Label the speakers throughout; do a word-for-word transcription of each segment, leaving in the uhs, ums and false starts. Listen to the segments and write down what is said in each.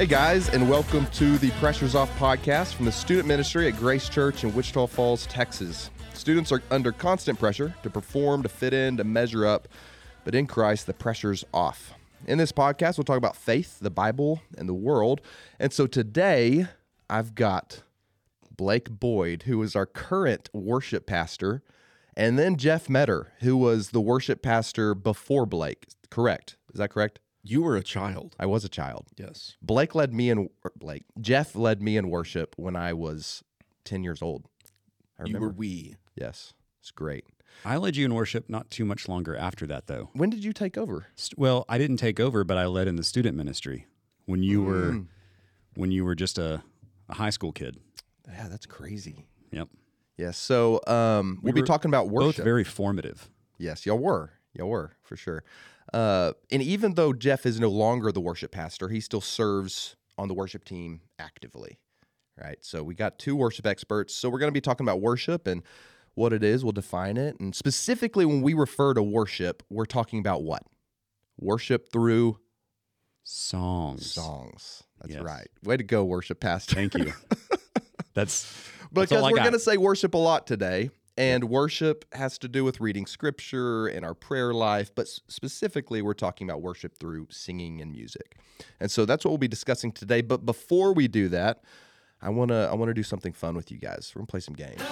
Speaker 1: Hey guys, and welcome to the Pressures Off podcast from the student ministry at Grace Church in Wichita Falls, Texas. Students are under constant pressure to perform, to fit in, to measure up, but in Christ, the pressure's off. In this podcast, we'll talk about faith, the Bible, and the world. And so today, I've got Blake Boyd, who is our current worship pastor, and then Jeff Metter, who was the worship pastor before Blake. Correct? Is that correct?
Speaker 2: You were a child.
Speaker 1: I was a child.
Speaker 2: Yes.
Speaker 1: Blake led me in, Blake, Jeff led me in worship when I was ten years old. I
Speaker 2: You
Speaker 1: remember.
Speaker 2: were we.
Speaker 1: Yes. It's great.
Speaker 3: I led you in worship not too much longer after that, though.
Speaker 1: When did you take over?
Speaker 3: St- Well, I didn't take over, but I led in the student ministry when you were
Speaker 1: Mm.
Speaker 3: when you were just a, a high school kid.
Speaker 1: Yeah, that's crazy.
Speaker 3: Yep.
Speaker 1: Yes. So um, we'll
Speaker 3: We
Speaker 1: be
Speaker 3: were
Speaker 1: talking about
Speaker 3: Both
Speaker 1: worship.
Speaker 3: very formative.
Speaker 1: Yes, y'all were. Y'all were, for sure. Uh, and even though Jeff is no longer the worship pastor, he still serves on the worship team actively, right? So we got two worship experts. So we're going to be talking about worship and what it is. We'll define it. And specifically, when we refer to worship, we're talking about what? Worship through
Speaker 3: Songs.
Speaker 1: songs. That's
Speaker 3: Yes.
Speaker 1: right. Way to go, worship pastor.
Speaker 3: Thank you. That's
Speaker 1: Because
Speaker 3: that's all I
Speaker 1: we're
Speaker 3: got.
Speaker 1: going to say worship a lot today, and worship has to do with reading scripture and our prayer life, but s- specifically we're talking about worship through singing and music. And so that's what we'll be discussing today. But before we do that, I want to I want to do something fun with you guys. We're going to play some games.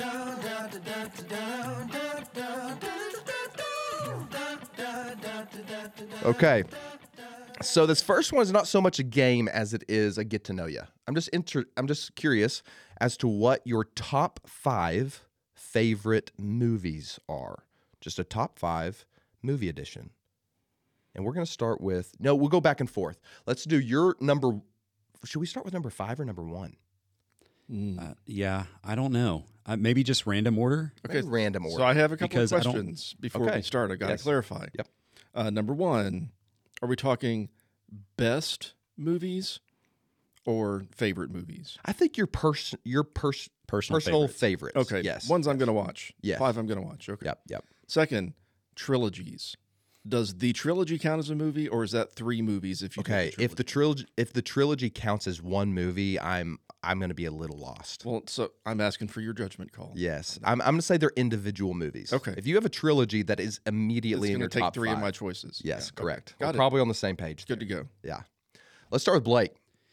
Speaker 1: Okay. So this first one is not so much a game as it is a get to know you. I'm just inter- I'm just curious as to what your top five favorite movies are. Just a top five movie edition. And we're going to start with, no, we'll go back and forth. Let's do your number, should we start with number five or number one?
Speaker 3: Uh, yeah, I don't know. Uh, maybe just random order.
Speaker 2: Okay.
Speaker 1: Maybe random order.
Speaker 2: So I have a couple
Speaker 3: Because I
Speaker 2: of
Speaker 3: don't-
Speaker 2: questions before
Speaker 1: Okay.
Speaker 2: we start. I got to
Speaker 1: Yes.
Speaker 2: clarify.
Speaker 1: Yep.
Speaker 2: Uh, number one, are we talking best movies or favorite movies?
Speaker 1: I think your person, your pers-
Speaker 3: Personal
Speaker 1: personal
Speaker 3: favorites.
Speaker 1: favorites.
Speaker 2: Okay.
Speaker 1: Yes.
Speaker 2: Ones I'm going to watch.
Speaker 1: Yes.
Speaker 2: Five I'm going to watch. Okay.
Speaker 1: Yep. Yep.
Speaker 2: Second, trilogies. Does the trilogy count as a movie, or is that three movies? If you do
Speaker 1: Okay. If the
Speaker 2: trilogy?
Speaker 1: trilogy, if the trilogy counts as one movie, I'm I'm going to be a little lost.
Speaker 2: well, so I'm asking for your judgment call.
Speaker 1: Yes, I'm, I'm going to say they're individual movies.
Speaker 2: Okay.
Speaker 1: If you have a trilogy that is
Speaker 2: It's
Speaker 1: immediately in
Speaker 2: going
Speaker 1: your
Speaker 2: to take
Speaker 1: top
Speaker 2: three
Speaker 1: five,
Speaker 2: of my choices.
Speaker 1: yes,
Speaker 2: Yeah, okay.
Speaker 1: correct.
Speaker 2: Got
Speaker 1: We're
Speaker 2: it.
Speaker 1: probably on the same page.
Speaker 2: Good
Speaker 1: there.
Speaker 2: to go.
Speaker 1: Yeah. Let's start with Blake.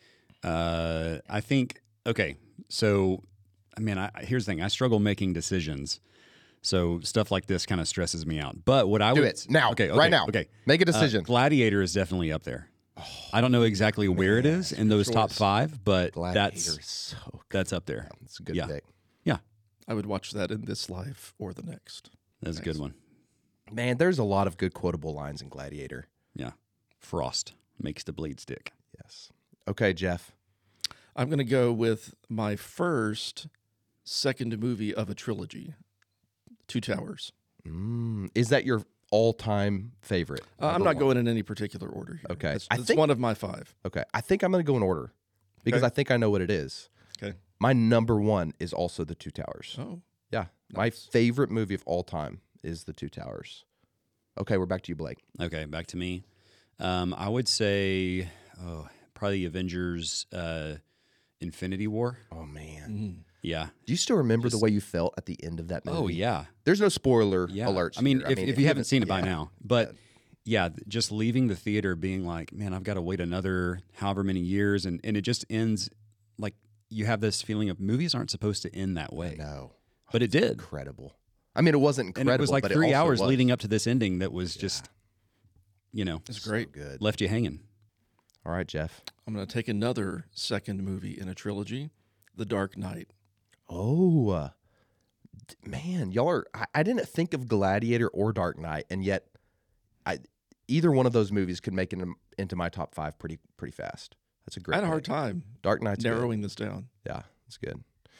Speaker 3: Uh, I think okay. So, I mean, I, here's the thing. I struggle making decisions. So stuff like this kind of stresses me out. But what I
Speaker 1: Do
Speaker 3: would
Speaker 1: it now,
Speaker 3: okay, okay,
Speaker 1: right now.
Speaker 3: Okay,
Speaker 1: Make a
Speaker 3: Uh,
Speaker 1: decision.
Speaker 3: Gladiator is definitely up there. I don't know exactly where it is in those top
Speaker 2: choice.
Speaker 3: five, but
Speaker 1: Gladiator
Speaker 3: that's
Speaker 1: is so good.
Speaker 3: that's up there.
Speaker 1: It's a good
Speaker 3: yeah.
Speaker 1: pick.
Speaker 3: Yeah,
Speaker 2: I would watch that in this life or the next.
Speaker 3: that's a good one.
Speaker 1: Man, there's a lot of good quotable lines in Gladiator.
Speaker 3: Yeah, Frost makes the blade stick.
Speaker 1: Yes. Okay, Jeff.
Speaker 2: I'm going to go with my first second movie of a trilogy, Two Towers.
Speaker 1: Mm, is that your all-time favorite?
Speaker 2: Uh, I'm
Speaker 1: Number
Speaker 2: not
Speaker 1: one?
Speaker 2: going in any particular order here.
Speaker 1: Okay.
Speaker 2: It's,
Speaker 1: I
Speaker 2: it's
Speaker 1: think-
Speaker 2: one of my five.
Speaker 1: Okay. I think I'm going to go in order because
Speaker 2: Okay.
Speaker 1: I think I know what it is.
Speaker 2: Okay.
Speaker 1: My number one is also The Two Towers.
Speaker 2: Oh,
Speaker 1: Yeah. My
Speaker 2: Nice.
Speaker 1: favorite movie of all time is The Two Towers. Okay, we're back to you, Blake.
Speaker 3: Okay, back to me. Um, I would say, oh, probably Avengers, uh, Infinity War.
Speaker 1: Oh, man.
Speaker 2: mm.
Speaker 3: Yeah.
Speaker 1: Do you still remember
Speaker 3: Just-
Speaker 1: the way you felt at the end of that movie?
Speaker 3: Oh yeah.
Speaker 1: There's no spoiler
Speaker 3: Yeah.
Speaker 1: alerts.
Speaker 3: I mean,
Speaker 1: here.
Speaker 3: if, if you haven't seen it by
Speaker 1: yeah.
Speaker 3: now, but yeah, th- just leaving the theater being like, man, I've got to wait another however many years, and and it just ends like you have this feeling of movies aren't supposed to end that way,
Speaker 1: No,
Speaker 3: but it did.
Speaker 1: incredible. I mean, it wasn't incredible,
Speaker 3: And it was like
Speaker 1: but
Speaker 3: three
Speaker 1: it also
Speaker 3: hours
Speaker 1: was.
Speaker 3: leading up to this ending that was just, you know,
Speaker 2: It's great.
Speaker 1: Good.
Speaker 3: left you hanging.
Speaker 1: All right, Jeff.
Speaker 2: I'm going to take another second movie in a trilogy, The Dark Knight.
Speaker 1: Oh, uh, d- man, y'all are. I, I didn't think of Gladiator or Dark Knight, and yet, I either one of those movies could make it in- into my top five pretty pretty fast. That's a
Speaker 2: I
Speaker 1: great.
Speaker 2: had a hard
Speaker 1: pick.
Speaker 2: time
Speaker 1: Dark Knight's good.
Speaker 2: narrowing this down.
Speaker 1: Yeah, it's good.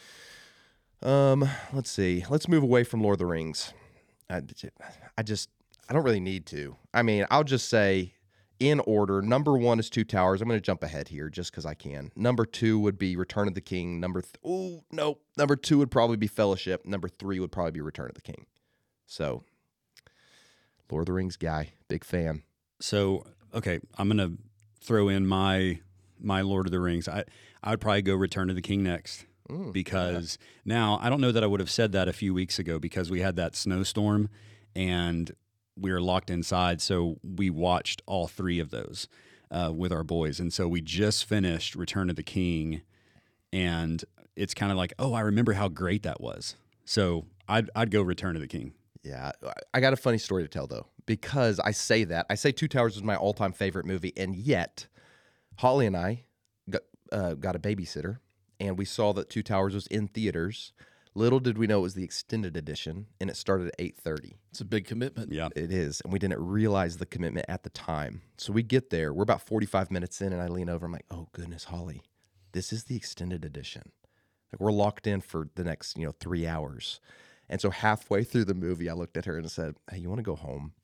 Speaker 1: Um, let's see. Let's move away from Lord of the Rings. I, I just, I don't really need to. I mean, I'll just say in order. Number one is Two Towers. I'm going to jump ahead here just because I can. Number two would be Return of the King. Number, th- oh, no. Number two would probably be Fellowship. Number three would probably be Return of the King. So, Lord of the Rings guy, big fan.
Speaker 3: So, okay, I'm going to throw in my my Lord of the Rings. I I would probably go Return of the King next
Speaker 1: Mm,
Speaker 3: because now I don't know that I would have said that a few weeks ago because we had that snowstorm and we were locked inside. So we watched all three of those uh, with our boys, and so we just finished Return of the King, and it's kind of like, oh, I remember how great that was. So I'd I'd go Return of the King.
Speaker 1: Yeah, I got a funny story to tell though, because I say that I say Two Towers was my all-time favorite movie, and yet Holly and I got, uh, got a babysitter, and we saw that Two Towers was in theaters. Little did we know it was the extended edition, and it started at eight thirty.
Speaker 2: It's a big commitment.
Speaker 3: Yeah.
Speaker 1: It is, and we didn't realize the commitment at the time. So we get there, we're about forty-five minutes in, and I lean over, I'm like, "Oh goodness, Holly, this is the extended edition. Like we're locked in for the next, you know, three hours." And so halfway through the movie, I looked at her and said, "Hey, you want to go home?"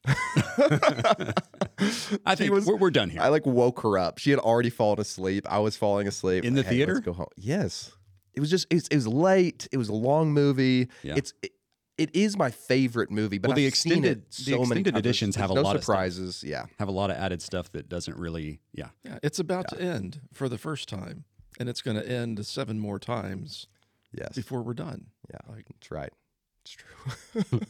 Speaker 3: I
Speaker 1: She
Speaker 3: think
Speaker 1: was-
Speaker 3: we're, we're done here.
Speaker 1: I like woke her up. She had already fallen asleep. I was falling asleep.
Speaker 3: In the
Speaker 1: Hey,
Speaker 3: theater?
Speaker 1: Let's go home. Yes. It was just it was, it was late. It was a long movie.
Speaker 3: Yeah.
Speaker 1: It's it, it is my favorite movie. But
Speaker 3: Well, the
Speaker 1: I've seen
Speaker 3: extended-
Speaker 1: it
Speaker 3: the
Speaker 1: so many
Speaker 3: extended
Speaker 1: times.
Speaker 3: editions
Speaker 1: There's
Speaker 3: have a
Speaker 1: no
Speaker 3: lot of stuff.
Speaker 1: surprises. Yeah.
Speaker 3: Have a lot of added stuff that doesn't really, yeah.
Speaker 2: Yeah, it's about to end for the first time, and it's going to end seven more times
Speaker 1: Yes.
Speaker 2: before we're done.
Speaker 1: Yeah.
Speaker 2: Like,
Speaker 1: That's right. It's true.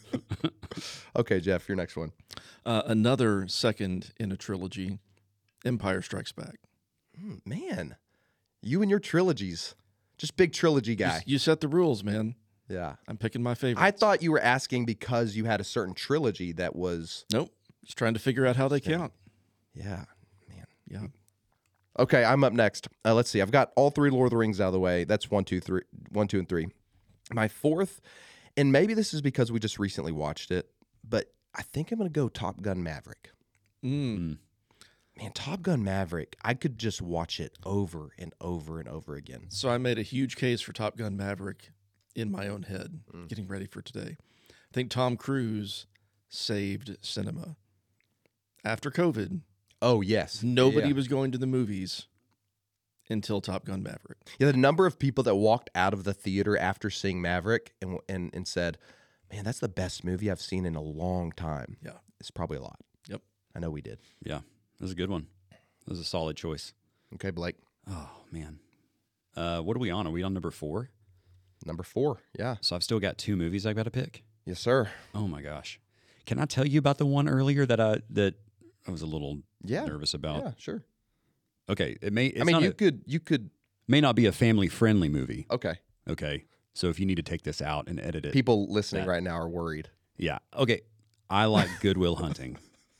Speaker 1: Okay, Jeff, your next one.
Speaker 2: uh, another second in a trilogy, Empire Strikes Back.
Speaker 1: Mm, man, you and your trilogies. Just big trilogy
Speaker 2: You,
Speaker 1: guy.
Speaker 2: you set the rules, man.
Speaker 1: Yeah.
Speaker 2: I'm picking my favorites.
Speaker 1: I thought you were asking because you had a certain trilogy that was,
Speaker 2: Nope. Just trying to figure out how they count.
Speaker 1: yeah, man.
Speaker 2: Yeah.
Speaker 1: Okay, I'm up next. Uh, let's see. I've got all three Lord of the Rings out of the way. That's one, two, three, one, two, and three. My fourth, and maybe this is because we just recently watched it, but I think I'm going to go Top Gun Maverick.
Speaker 2: Mm.
Speaker 1: Man, Top Gun Maverick, I could just watch it over and over and over again.
Speaker 2: So I made a huge case for Top Gun Maverick in my own head,
Speaker 1: Mm.
Speaker 2: getting ready for today. I think Tom Cruise saved cinema. After COVID,
Speaker 1: Oh, yes.
Speaker 2: nobody
Speaker 1: Yeah.
Speaker 2: was going to the movies until Top Gun Maverick.
Speaker 1: Yeah, the number of people that walked out of the theater after seeing Maverick and and, and said, "Man, that's the best movie I've seen in a long time."
Speaker 2: Yeah.
Speaker 1: It's probably a lot.
Speaker 2: Yep.
Speaker 1: I know we did.
Speaker 3: Yeah. That was a good one. That was a solid choice.
Speaker 1: Okay, Blake.
Speaker 3: Oh, man. Uh, what are we on? Are we on number four?
Speaker 1: Number four. Yeah.
Speaker 3: So I've still got two movies I've got to pick.
Speaker 1: Yes, sir.
Speaker 3: Oh my gosh. Can I tell you about the one earlier that I that I was a little
Speaker 1: Yeah.
Speaker 3: nervous about?
Speaker 1: Yeah, sure.
Speaker 3: Okay. It may it's
Speaker 1: I mean,
Speaker 3: not
Speaker 1: you
Speaker 3: a-
Speaker 1: could you could
Speaker 3: may not be a family friendly movie.
Speaker 1: okay.
Speaker 3: Okay. So if you need to take this out and edit it.
Speaker 1: People listening
Speaker 3: That-
Speaker 1: right now are worried.
Speaker 3: Yeah. Okay. I like Goodwill Hunting.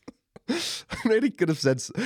Speaker 1: Maybe he could have said s-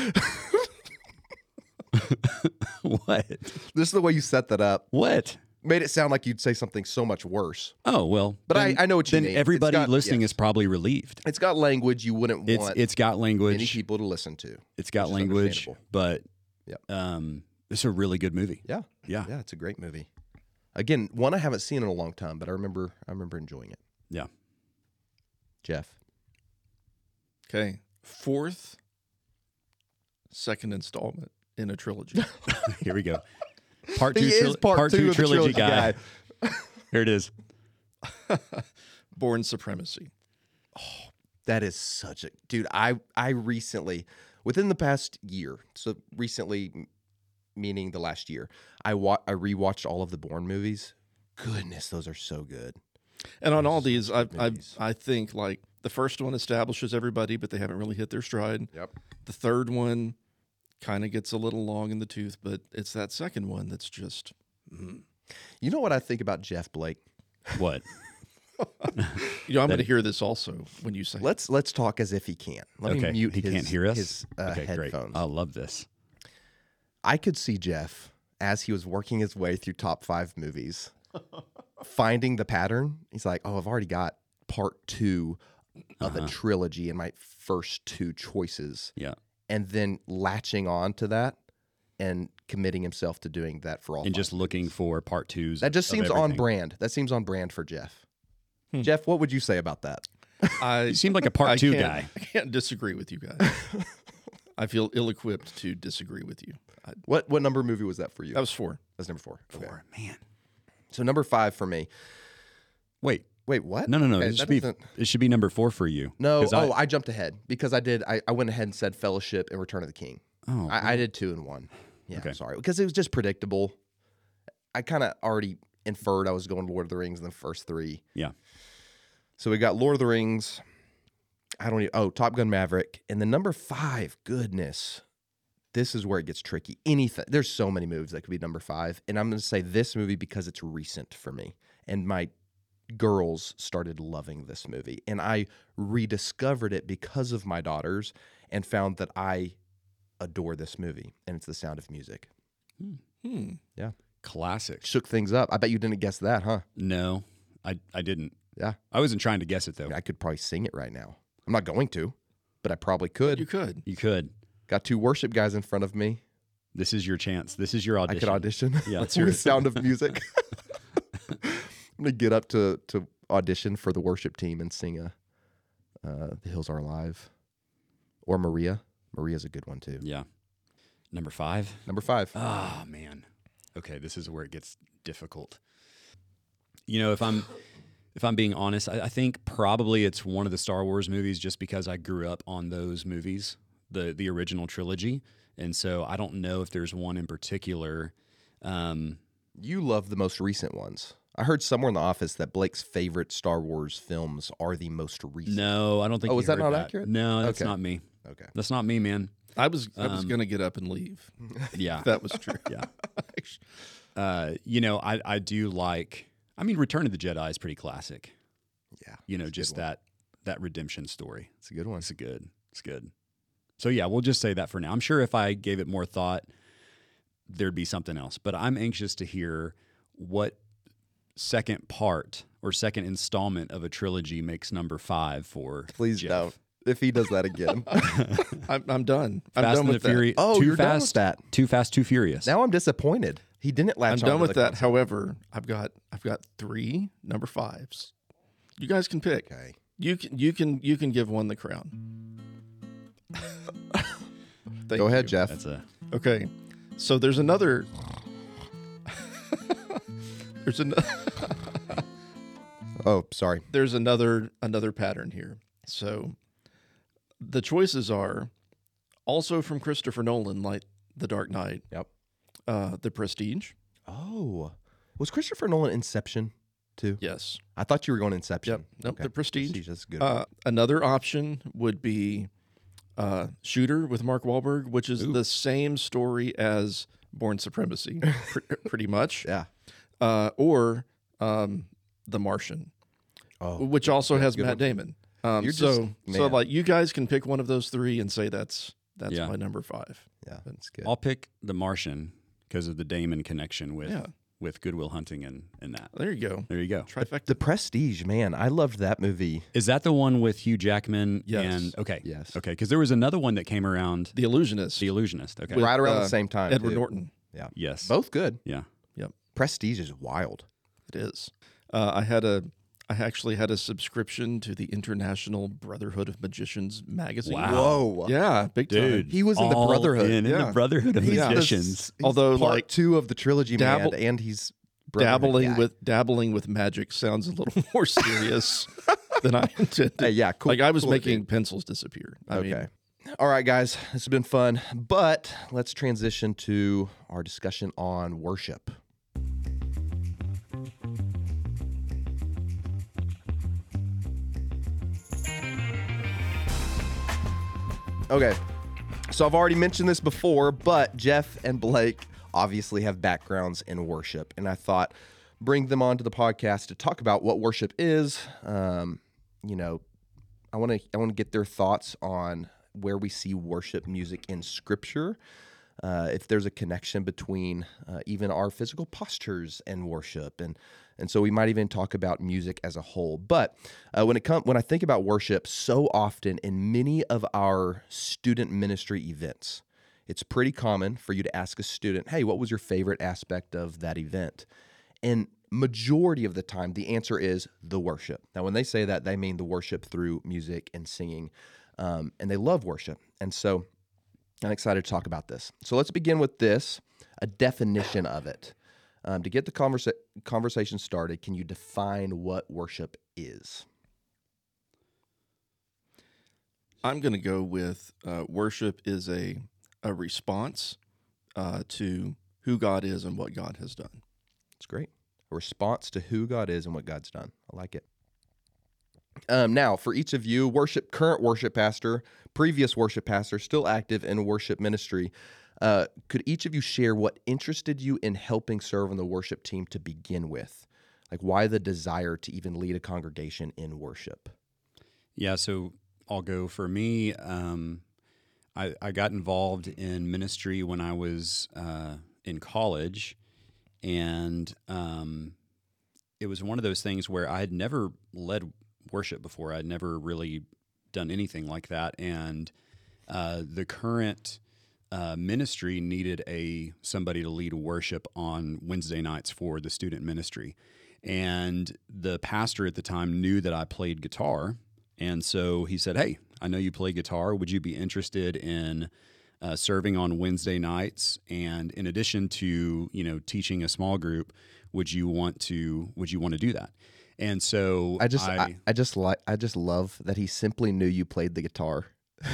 Speaker 3: What?
Speaker 1: this is the way you set that up.
Speaker 3: What?
Speaker 1: Made it sound like you'd say something so much worse.
Speaker 3: Oh, well.
Speaker 1: But I-
Speaker 3: then-
Speaker 1: I know what you
Speaker 3: then
Speaker 1: mean. It's
Speaker 3: everybody
Speaker 1: got-
Speaker 3: listening
Speaker 1: yes.
Speaker 3: is probably relieved.
Speaker 1: It's got language you wouldn't
Speaker 3: It's
Speaker 1: want
Speaker 3: it's got
Speaker 1: many
Speaker 3: language.
Speaker 1: people to listen to.
Speaker 3: It's got
Speaker 1: which is
Speaker 3: language,
Speaker 1: understandable.
Speaker 3: but
Speaker 1: Yep.
Speaker 3: um, it's a really good movie.
Speaker 1: Yeah.
Speaker 3: Yeah.
Speaker 1: Yeah, it's a great movie. Again, one I haven't seen in a long time, but I remember I remember enjoying it.
Speaker 3: Yeah.
Speaker 1: Jeff.
Speaker 2: Okay. Fourth, second installment in a trilogy.
Speaker 3: Here we go. Part two,
Speaker 1: He is
Speaker 3: tril-
Speaker 1: part,
Speaker 3: part
Speaker 1: two,
Speaker 3: two
Speaker 1: of the
Speaker 3: trilogy,
Speaker 1: trilogy
Speaker 3: guy.
Speaker 1: guy.
Speaker 3: Here it is.
Speaker 2: Born Supremacy.
Speaker 1: That is such a dude. I I recently, within the past year, so recently, m- meaning the last year, I wa- I rewatched all of the Bourne movies. Goodness, those are so good.
Speaker 2: And on all
Speaker 1: Those are
Speaker 2: these,
Speaker 1: such
Speaker 2: I
Speaker 1: good
Speaker 2: I
Speaker 1: movies.
Speaker 2: I think like the first one establishes everybody, but they haven't really hit their stride.
Speaker 1: Yep.
Speaker 2: The third one kind of gets a little long in the tooth, but it's that second one that's just. mm.
Speaker 1: You know what I think about Jeff Blake?
Speaker 3: What?
Speaker 2: You know, I'm
Speaker 3: That-
Speaker 2: going to hear this also when you say.
Speaker 1: Let's let's talk as if he can. Let
Speaker 3: okay.
Speaker 1: me mute
Speaker 3: he
Speaker 1: his,
Speaker 3: can't hear us.
Speaker 1: his uh,
Speaker 3: okay,
Speaker 1: headphones.
Speaker 3: great. I love this.
Speaker 1: I could see Jeff as he was working his way through top five movies, finding the pattern. He's like, "Oh, I've already got part two of
Speaker 3: Uh-huh.
Speaker 1: a trilogy in my first two choices,"
Speaker 3: Yeah.
Speaker 1: and then latching on to that and committing himself to doing that for all.
Speaker 3: And
Speaker 1: five
Speaker 3: just looking
Speaker 1: movies.
Speaker 3: for part twos.
Speaker 1: that just
Speaker 3: of
Speaker 1: seems on
Speaker 3: everything.
Speaker 1: brand. That seems on brand for Jeff.
Speaker 2: Hmm.
Speaker 1: Jeff, what would you say about that?
Speaker 2: I
Speaker 3: You seem like a part
Speaker 2: I
Speaker 3: two
Speaker 2: can't-
Speaker 3: guy.
Speaker 2: I can't disagree with you guys. I feel ill-equipped to disagree with you. I,
Speaker 1: What what number movie was that for you?
Speaker 2: that was four.
Speaker 1: That's number four. Okay.
Speaker 3: Four. Man.
Speaker 1: So number five for me.
Speaker 3: Wait.
Speaker 1: Wait, what?
Speaker 3: No, no, no.
Speaker 1: Okay,
Speaker 3: it,
Speaker 1: that
Speaker 3: should be,
Speaker 1: doesn't-
Speaker 3: it should be number four for you.
Speaker 1: No,
Speaker 3: 'Cause
Speaker 1: oh,
Speaker 3: I,
Speaker 1: I jumped ahead because I did. I, I went ahead and said Fellowship and Return of the King.
Speaker 3: oh,
Speaker 1: I, I did two and one. Yeah,
Speaker 3: Okay.
Speaker 1: sorry. Because it was just predictable. I kind of already inferred I was going to Lord of the Rings in the first three.
Speaker 3: Yeah.
Speaker 1: So we got Lord of the Rings. I don't even, oh, Top Gun Maverick. And the number five, goodness, this is where it gets tricky. Anything, there's so many movies that could be number five. And I'm going to say this movie because it's recent for me. And my girls started loving this movie. And I rediscovered it because of my daughters and found that I adore this movie. And it's The Sound of Music.
Speaker 2: Hmm.
Speaker 1: Yeah.
Speaker 3: Classic.
Speaker 1: Shook things up. I bet you didn't guess that, huh?
Speaker 3: No, I, I didn't.
Speaker 1: Yeah.
Speaker 3: I wasn't trying to guess it, though.
Speaker 1: I could probably sing it right now. I'm not going to, but I probably could.
Speaker 2: You could.
Speaker 3: You could.
Speaker 1: Got two worship guys in front of me.
Speaker 3: This is your chance. This is your audition.
Speaker 1: I could audition.
Speaker 3: Yeah.
Speaker 1: Let's hear the Sound of Music. I'm gonna get up to to audition for the worship team and sing a uh, "The Hills Are Alive" or Maria. Maria's a good one too.
Speaker 3: Yeah. Number five.
Speaker 1: Number five.
Speaker 3: Oh, man. Okay, this is where it gets difficult. You know, if I'm if I'm being honest, I, I think probably it's one of the Star Wars movies just because I grew up on those movies, the the original trilogy. And so I don't know if there's one in particular. Um,
Speaker 1: You love the most recent ones. I heard somewhere in the office that Blake's favorite Star Wars films are the most recent.
Speaker 3: no, I don't think
Speaker 1: Oh,
Speaker 3: you
Speaker 1: is that
Speaker 3: heard
Speaker 1: not accurate?
Speaker 3: No, that's
Speaker 1: Okay.
Speaker 3: not me.
Speaker 1: Okay.
Speaker 3: That's not me, man.
Speaker 2: I was I was
Speaker 3: Um,
Speaker 2: gonna get up and leave.
Speaker 3: Yeah.
Speaker 2: If that was true.
Speaker 3: Yeah. Uh, you know, I, I do like, I mean, Return of the Jedi is pretty classic.
Speaker 1: Yeah.
Speaker 3: You know,
Speaker 1: it's a good
Speaker 3: just
Speaker 1: one.
Speaker 3: that that redemption story.
Speaker 1: It's a good one.
Speaker 3: It's a good. It's good. So yeah, we'll just say that for now. I'm sure if I gave it more thought, there'd be something else. But I'm anxious to hear what second part or second installment of a trilogy makes number five for
Speaker 1: Please
Speaker 3: Jeff.
Speaker 1: don't. If he does that again.
Speaker 2: I'm, I'm done. I'm
Speaker 3: Fast
Speaker 2: done
Speaker 3: and
Speaker 2: with
Speaker 3: the
Speaker 2: that.
Speaker 3: Furious.
Speaker 1: Oh,
Speaker 3: too
Speaker 1: you're done
Speaker 3: fast.
Speaker 1: with that.
Speaker 3: Too fast. Too furious.
Speaker 1: Now I'm disappointed. He didn't latch
Speaker 2: I'm
Speaker 1: on
Speaker 2: done
Speaker 1: to
Speaker 2: with
Speaker 1: the
Speaker 2: that.
Speaker 1: concept.
Speaker 2: However, I've got I've got three number fives. You guys can pick.
Speaker 1: Okay.
Speaker 2: You can you can you can give one the crown. Thank
Speaker 1: Go ahead,
Speaker 2: you.
Speaker 1: Jeff.
Speaker 3: That's a
Speaker 2: Okay, so there's another. there's an
Speaker 1: Oh, sorry.
Speaker 2: there's another another pattern here. So the choices are also from Christopher Nolan, like The Dark Knight,
Speaker 1: Yep.
Speaker 2: uh, The Prestige.
Speaker 1: Oh. Was Christopher Nolan Inception too?
Speaker 2: Yes.
Speaker 1: I thought you were going Inception.
Speaker 2: Yep. Nope.
Speaker 1: Okay.
Speaker 2: The Prestige.
Speaker 1: Prestige, that's a good.
Speaker 2: Uh, another option would be uh, Shooter with Mark Wahlberg, which is the same story as Born Supremacy, pr- pretty much.
Speaker 1: yeah.
Speaker 2: Uh, or um, The Martian,
Speaker 1: Oh.
Speaker 2: which also has
Speaker 1: good
Speaker 2: Matt
Speaker 1: one.
Speaker 2: Damon. Um,
Speaker 1: You're
Speaker 2: so,
Speaker 1: just-
Speaker 2: so
Speaker 1: man.
Speaker 2: like you guys can pick one of those three and say that's that's
Speaker 3: Yeah.
Speaker 2: my number five.
Speaker 1: Yeah, that's good.
Speaker 3: I'll pick The Martian because of the Damon connection with
Speaker 2: Yeah.
Speaker 3: with Good Will Hunting and and that.
Speaker 2: There you go.
Speaker 3: There you go.
Speaker 2: Trifecta.
Speaker 1: The Prestige, man, I loved that movie.
Speaker 3: Is that the one with Hugh Jackman?
Speaker 2: Yes.
Speaker 3: And okay.
Speaker 1: Yes.
Speaker 3: Okay. Because there was another one that came around,
Speaker 2: The Illusionist.
Speaker 3: The Illusionist. Okay.
Speaker 2: With,
Speaker 1: right around
Speaker 2: uh,
Speaker 1: the same time.
Speaker 2: Edward
Speaker 1: too.
Speaker 2: Norton.
Speaker 1: Yeah.
Speaker 3: Yes.
Speaker 1: Both good.
Speaker 3: Yeah.
Speaker 1: Prestige is wild.
Speaker 2: It is. Uh, I had a. I actually had a subscription to the International Brotherhood of Magicians magazine.
Speaker 3: Wow.
Speaker 1: Whoa.
Speaker 2: Yeah, big time.
Speaker 3: Dude,
Speaker 1: He was in the
Speaker 3: all
Speaker 1: Brotherhood.
Speaker 3: In, in
Speaker 2: Yeah.
Speaker 3: the Brotherhood of
Speaker 1: He's the-
Speaker 3: Magicians.
Speaker 1: he's
Speaker 2: Although,
Speaker 1: part
Speaker 2: like,
Speaker 1: two of the trilogy,
Speaker 2: dabble-
Speaker 1: man, and he's Brotherhood
Speaker 2: dabbling
Speaker 1: guy.
Speaker 2: with dabbling with magic sounds a little more serious than I intended.
Speaker 1: Hey, yeah, cool.
Speaker 2: Like I was
Speaker 1: cool,
Speaker 2: making
Speaker 1: dude.
Speaker 2: pencils disappear. I
Speaker 1: Okay.
Speaker 2: mean,
Speaker 1: All right, guys, this has been fun, but let's transition to our discussion on worship. Okay, so I've already mentioned this before, but Jeff and Blake obviously have backgrounds in worship, and I thought bring them onto the podcast to talk about what worship is. Um, you know, I want to I want to get their thoughts on where we see worship music in Scripture. Uh, if there's a connection between uh, even our physical postures and worship, and and so we might even talk about music as a whole. But uh, when it come when I think about worship, so often in many of our student ministry events, it's pretty common for you to ask a student, "Hey, what was your favorite aspect of that event?" And majority of the time, the answer is the worship. Now, when they say that, they mean the worship through music and singing, um, and they love worship. And so I'm excited to talk about this. So let's begin with this, a definition of it. Um, to get the conversa- conversation started, can you define what worship is?
Speaker 2: I'm going to go with uh, worship is a a response uh, to who God is and what God has done.
Speaker 1: It's great. A response to who God is and what God's done. I like it. Um, now, for each of you, worship, current worship pastor, previous worship pastor, still active in worship ministry, uh, could each of you share what interested you in helping serve on the worship team to begin with? Like, why the desire to even lead a congregation in worship?
Speaker 3: Yeah, so I'll go. For me, um, I, I got involved in ministry when I was uh, in college, and um, it was one of those things where I had never led worship before. I'd never really done anything like that, and uh, the current uh, ministry needed a somebody to lead worship on Wednesday nights for the student ministry, and the pastor at the time knew that I played guitar, and so he said, "Hey, I know you play guitar. Would you be interested in uh, serving on Wednesday nights? And in addition to you know teaching a small group, would you want to would you want to do that?" And so
Speaker 1: I just,
Speaker 3: I,
Speaker 1: I, I just like, I just love that he simply knew you played the guitar.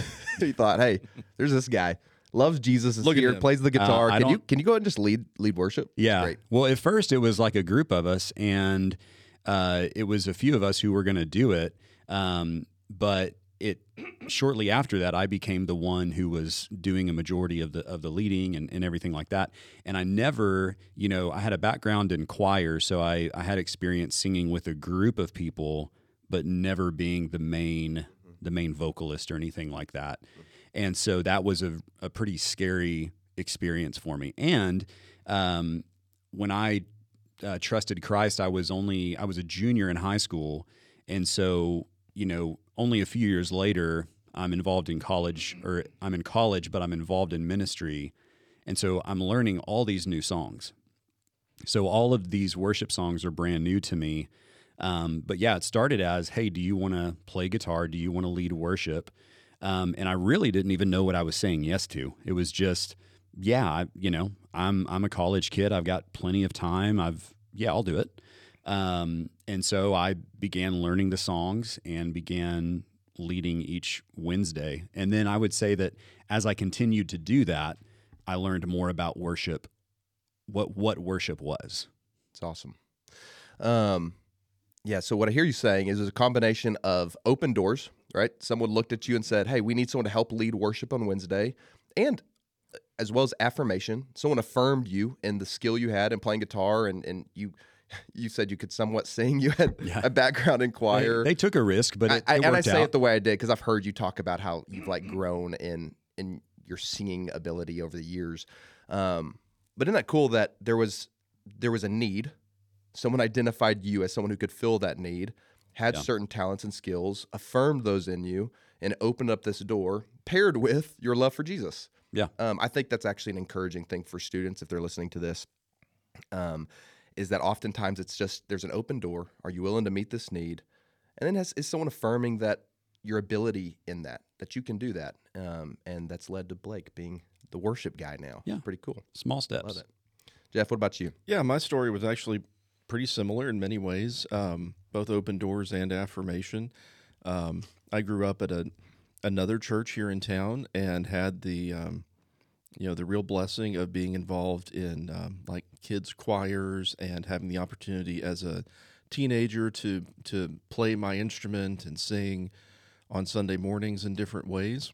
Speaker 1: He thought, "Hey, there's this guy, loves Jesus, is
Speaker 2: Look at
Speaker 1: here,
Speaker 2: him.
Speaker 1: plays the guitar.
Speaker 3: Uh, I
Speaker 1: can you,
Speaker 3: don't-
Speaker 1: can you go ahead and just lead, lead worship?" It's
Speaker 3: Yeah.
Speaker 1: great.
Speaker 3: Well, at first it was like a group of us, and uh, it was a few of us who were going to do it. Um, but it shortly after that, I became the one who was doing a majority of the of the leading and, and everything like that. And I never, you know, I had a background in choir, so I, I had experience singing with a group of people, but never being the main the main vocalist or anything like that. And so that was a, a pretty scary experience for me. And um, when I uh, trusted Christ, I was only I was a junior in high school, and so you know only a few years later I'm involved in college, or I'm in college, but I'm involved in ministry, and so I'm learning all these new songs. So all of these worship songs are brand new to me. Um, but yeah, it started as, "Hey, do you want to play guitar? Do you want to lead worship?" Um, and I really didn't even know what I was saying yes to. It was just, yeah, I, you know, I'm I'm a college kid. I've got plenty of time. I've yeah, I'll do it. Um, and so I began learning the songs and began leading each Wednesday. And then I would say that as I continued to do that, I learned more about worship, what what worship was.
Speaker 1: It's awesome. Um, yeah, so what I hear you saying is there's a combination of open doors, right? Someone looked at you and said, "Hey, we need someone to help lead worship on Wednesday," and as well as affirmation. Someone affirmed you in the skill you had in playing guitar, and, and you you said you could somewhat sing. You had
Speaker 3: Yeah.
Speaker 1: a background in choir.
Speaker 3: They, they took a risk, but it,
Speaker 1: I, I,
Speaker 3: it
Speaker 1: and I
Speaker 3: worked
Speaker 1: say
Speaker 3: out.
Speaker 1: it the way I did because I've heard you talk about how you've like grown in in your singing ability over the years. Um, but isn't that cool that there was there was a need? Someone identified you as someone who could fill that need, had
Speaker 3: Yeah.
Speaker 1: certain talents and skills, affirmed those in you, and opened up this door paired with your love for Jesus.
Speaker 3: Yeah.
Speaker 1: Um, I think that's actually an encouraging thing for students if they're listening to this. Um, is that oftentimes it's just there's an open door. Are you willing to meet this need? And then has, is someone affirming that your ability in that, that you can do that. Um, and that's led to Blake being the worship guy now.
Speaker 3: Yeah.
Speaker 1: Pretty cool.
Speaker 3: Small steps.
Speaker 1: Love it. Jeff, what about you?
Speaker 2: Yeah, my story was actually pretty similar in many ways, um, both open doors and affirmation. Um, I grew up at a another church here in town and had the um, you know the real blessing of being involved in um, like kids choirs and having the opportunity as a teenager to to play my instrument and sing on Sunday mornings in different ways.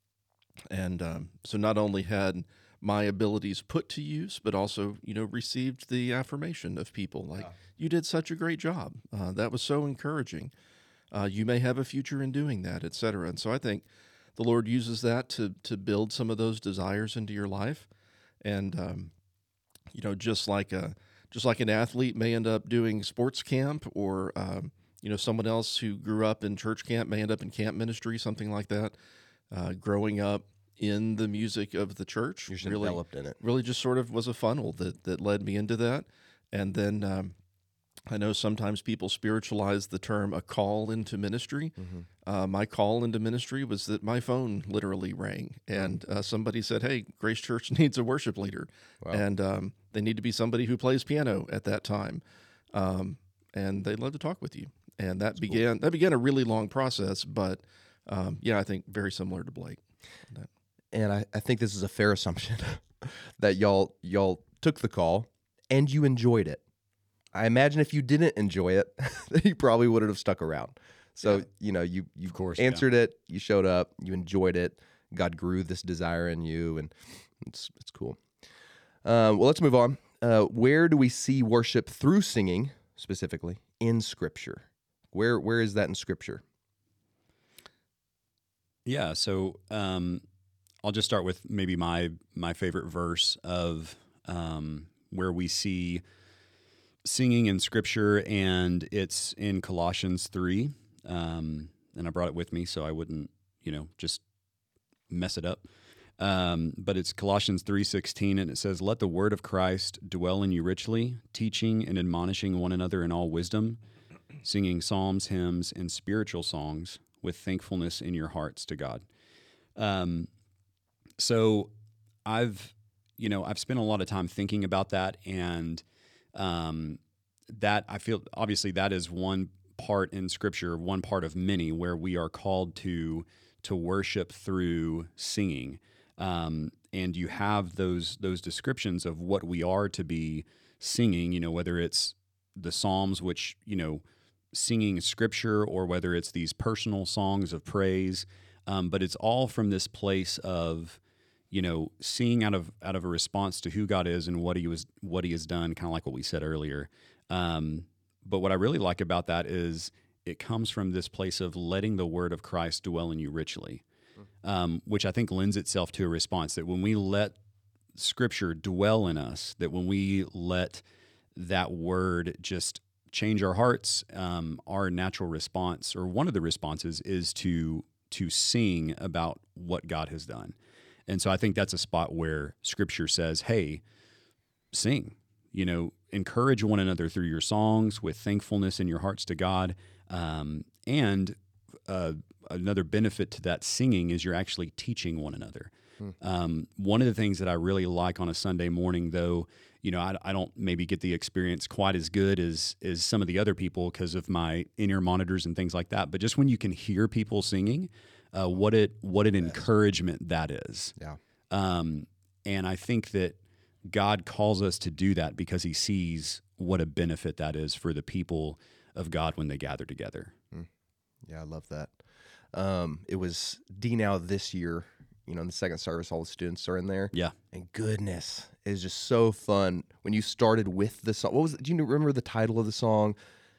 Speaker 2: And um, so not only had my abilities put to use, but also, you know, received the affirmation of people like,
Speaker 1: Yeah.
Speaker 2: you did such a great job. Uh, that was so encouraging. Uh, you may have a future in doing that, et cetera. And so I think the Lord uses that to to build some of those desires into your life. And, um, you know, just like a just like an athlete may end up doing sports camp, or, um, you know, someone else who grew up in church camp may end up in camp ministry, something like that. Uh, growing up in the music of the church,
Speaker 1: You're just
Speaker 2: really,
Speaker 1: enveloped in it.
Speaker 2: really just sort of was a funnel that that led me into that. And then um, I know sometimes people spiritualize the term "a call into ministry."
Speaker 1: Mm-hmm.
Speaker 2: Uh, my call into ministry was that my phone literally rang, and uh, somebody said, "Hey, Grace Church needs a worship leader,
Speaker 1: Wow.
Speaker 2: and um, they need to be somebody who plays piano at that time." Um, and they'd love to talk with you. And that began that began a really long process, but um, yeah, I think very similar to Blake.
Speaker 1: And I, I think this is a fair assumption. that y'all y'all took the call and you enjoyed it. I imagine if you didn't enjoy it, then you probably wouldn't have stuck around. So,
Speaker 3: Yeah.
Speaker 1: you know, you, you
Speaker 3: Of course,
Speaker 1: answered it, you showed up, you enjoyed it. God grew this desire in you, and it's it's cool. Uh, well, let's move on. Uh, where do we see worship through singing, specifically, in Scripture? Where Where is that in Scripture?
Speaker 3: Yeah, so um, I'll just start with maybe my my favorite verse of um, where we see singing in Scripture, and it's in Colossians three. Um, and I brought it with me so I wouldn't, you know, just mess it up. Um, but it's Colossians three sixteen, and it says, "Let the word of Christ dwell in you richly, teaching and admonishing one another in all wisdom, singing psalms, hymns, and spiritual songs with thankfulness in your hearts to God." Um, so I've, you know, I've spent a lot of time thinking about that, and um, that I feel obviously that is one part in Scripture, one part of many where we are called to to worship through singing. Um, and you have those those descriptions of what we are to be singing, you know, whether it's the Psalms, which, you know, singing Scripture, or whether it's these personal songs of praise. Um, but it's all from this place of, you know, singing out of out of a response to who God is and what He was what He has done, kind of like what we said earlier. Um, but what I really like about that is it comes from this place of letting the word of Christ dwell in you richly, um, which I think lends itself to a response that when we let Scripture dwell in us, that when we let that word just change our hearts, um, our natural response, or one of the responses, is to to sing about what God has done. And so I think that's a spot where Scripture says, hey, sing, you know, encourage one another through your songs with thankfulness in your hearts to God. Um, and uh, another benefit to that singing is you're actually teaching one another. Hmm. Um, one of the things that I really like on a Sunday morning, though, you know, I, I don't maybe get the experience quite as good as as some of the other people because of my in-ear monitors and things like that. But just when you can hear people singing, uh, what it what an encouragement that is.
Speaker 1: Yeah.
Speaker 3: Um, and I think that God calls us to do that because He sees what a benefit that is for the people of God when they gather together.
Speaker 1: Mm. Yeah, I love that. Um, it was D Now this year, you know, in the second service, all the students are in there.
Speaker 3: Yeah.
Speaker 1: And goodness, it was just so fun. When you started with the song, what was it? Do you remember the title of the song?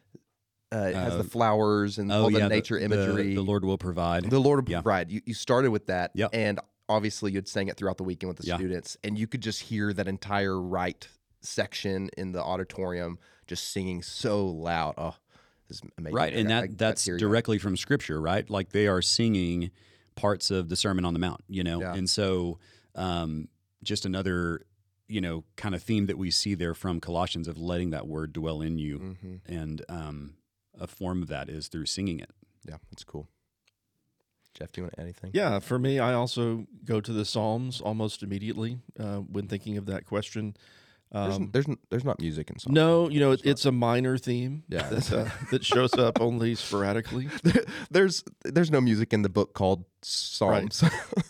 Speaker 1: Uh, it has
Speaker 3: Uh,
Speaker 1: the flowers and
Speaker 3: Oh,
Speaker 1: all the
Speaker 3: yeah,
Speaker 1: nature
Speaker 3: the,
Speaker 1: imagery.
Speaker 3: The, the Lord will provide.
Speaker 1: The Lord will
Speaker 3: Yeah.
Speaker 1: provide. You, you started with that.
Speaker 3: Yep.
Speaker 1: And obviously you'd sang it throughout the weekend with the
Speaker 3: Yeah.
Speaker 1: students, and you could just hear that entire right section in the auditorium just singing so loud. Oh, this is amazing.
Speaker 3: Right, and
Speaker 1: I- I- I
Speaker 3: that that's
Speaker 1: tear you up.
Speaker 3: directly from Scripture, right? Like they are singing parts of the Sermon on the Mount, you know?
Speaker 1: Yeah.
Speaker 3: And so um, just another, you know, kind of theme that we see there from Colossians of letting that word dwell in you.
Speaker 1: Mm-hmm.
Speaker 3: And um, a form of that is through singing it.
Speaker 1: Yeah, that's cool. Jeff, do you want to add anything?
Speaker 2: Yeah, for me, I also go to the Psalms almost immediately uh, when thinking of that question.
Speaker 1: There's,
Speaker 2: Um,
Speaker 1: there's there's not music in songs.
Speaker 2: no, you know, it, it's a minor theme
Speaker 1: Yeah.
Speaker 2: that, uh, that shows up only sporadically.
Speaker 1: there's there's no music in the book called Psalms.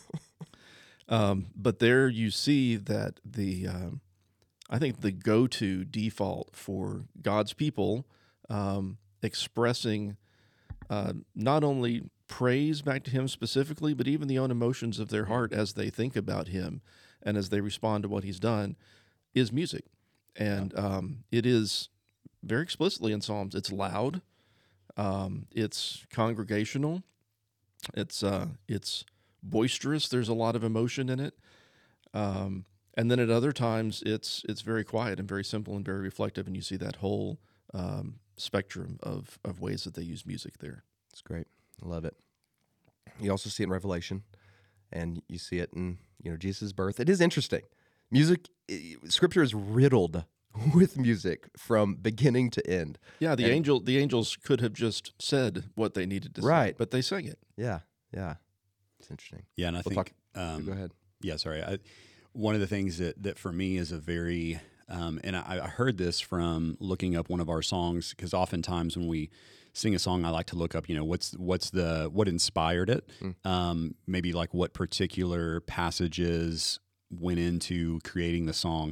Speaker 2: Um, but there you see that the, um, I think the go-to default for God's people um, expressing uh, not only praise back to Him specifically, but even the own emotions of their heart as they think about Him and as they respond to what He's done is music. And um, it is very explicitly in Psalms. It's loud. Um, it's congregational. It's uh, it's boisterous. There's a lot of emotion in it. Um, and then at other times, it's it's very quiet and very simple and very reflective. And you see that whole um, spectrum of of ways that they use music there.
Speaker 1: It's great. I love it. You also see it in Revelation, and you see it in, you know, Jesus' birth. It is interesting. Music, i- Scripture is riddled with music from beginning to end.
Speaker 2: Yeah, the
Speaker 1: And-
Speaker 2: angel the angels could have just said what they needed to say,
Speaker 1: Right.
Speaker 2: but they sang it.
Speaker 1: Yeah, yeah. It's interesting.
Speaker 3: Yeah, and I
Speaker 1: We'll
Speaker 3: think
Speaker 1: talk-
Speaker 3: um,
Speaker 1: Go ahead.
Speaker 3: Yeah, sorry. I, one of the things that, that for me is a very, um, and I, I heard this from looking up one of our songs, because oftentimes when we sing a song, I like to look up, you know, what's what's the what inspired it,
Speaker 1: Mm.
Speaker 3: um, maybe like what particular passages went into creating the song.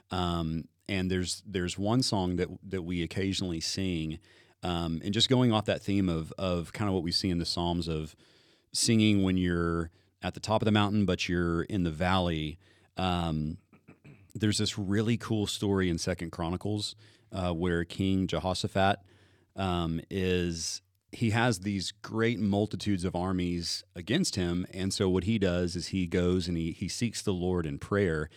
Speaker 3: Um, and there's there's one song that that we occasionally sing, um, and just going off that theme of of kind of what we see in the Psalms of singing when you're at the top of the mountain, but you're in the valley. Um, there's this really cool story in Second Chronicles uh, where King Jehoshaphat um, is he has these great multitudes of armies against him, and so what he does is he goes and he he seeks the Lord in prayer.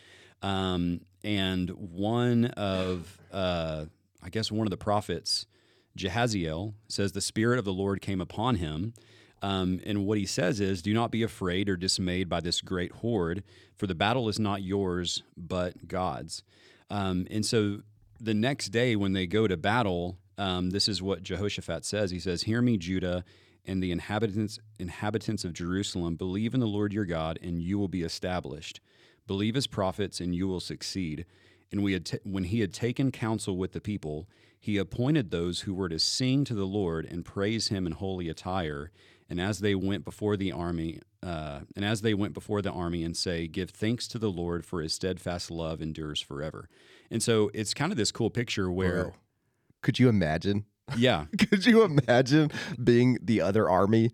Speaker 3: Um, and one of, uh, I guess one of the prophets, Jehaziel, says the Spirit of the Lord came upon him. Um, and what he says is, do not be afraid or dismayed by this great horde, for the battle is not yours, but God's. Um, and so the next day when they go to battle, um, this is what Jehoshaphat says. He says, hear me, Judah, and the inhabitants, inhabitants of Jerusalem, believe in the Lord your God, and you will be established. Believe his prophets, and you will succeed. And we had t- when he had taken counsel with the people, he appointed those who were to sing to the Lord and praise him in holy attire. And as they went before the army, uh, and as they went before the army, and say, "Give thanks to the Lord, for his steadfast love endures forever." And so it's kind of this cool picture where,
Speaker 1: Bro, could you imagine?
Speaker 3: yeah,
Speaker 1: Could you imagine being the other army?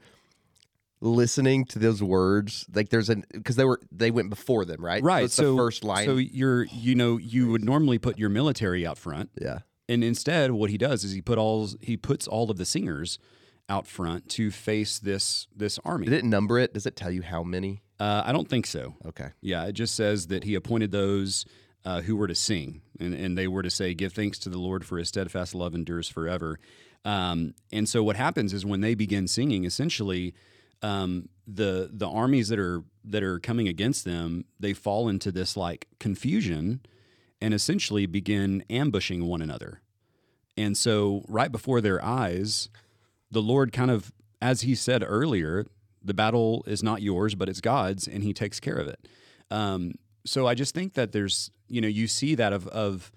Speaker 1: Listening to those words, like there's an because they were they went before them, right?
Speaker 3: right.
Speaker 1: So it's
Speaker 3: so
Speaker 1: the first line.
Speaker 3: So you're you know you would normally put your military out front.
Speaker 1: Yeah.
Speaker 3: And instead, what he does is he put all he puts all of the singers out front to face this this army.
Speaker 1: Did it number it? Does it tell you how many?
Speaker 3: Uh, I don't think so.
Speaker 1: Okay.
Speaker 3: Yeah, it just says that he appointed those uh, who were to sing, and, and they were to say, "Give thanks to the Lord, for his steadfast love endures forever." Um, and so what happens is when they begin singing, essentially, um, the the armies that are that are coming against them, they fall into this like confusion, and essentially begin ambushing one another. And so right before their eyes, the Lord kind of, as he said earlier, the battle is not yours, but it's God's, and he takes care of it. Um, so I just think that there's, you know, you see that of, of,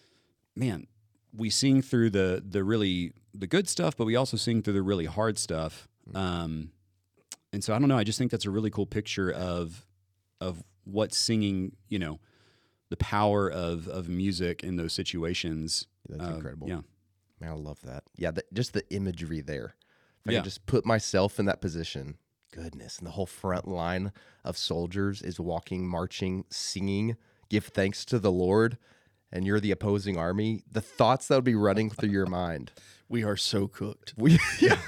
Speaker 3: man, we sing through the the really, the good stuff, but we also sing through the really hard stuff. Um, and so I don't know, I just think that's a really cool picture of, of what singing, you know, the power of, of music in those situations.
Speaker 1: That's
Speaker 3: Uh,
Speaker 1: incredible.
Speaker 3: Yeah.
Speaker 1: Man, I love that. Yeah, the, just the imagery there. If I
Speaker 3: Yeah.
Speaker 1: can just put myself in that position, goodness. And the whole front line of soldiers is walking, marching, singing, give thanks to the Lord, and you're the opposing army. The thoughts that would be running through your mind.
Speaker 2: We are so cooked.
Speaker 1: We, yeah.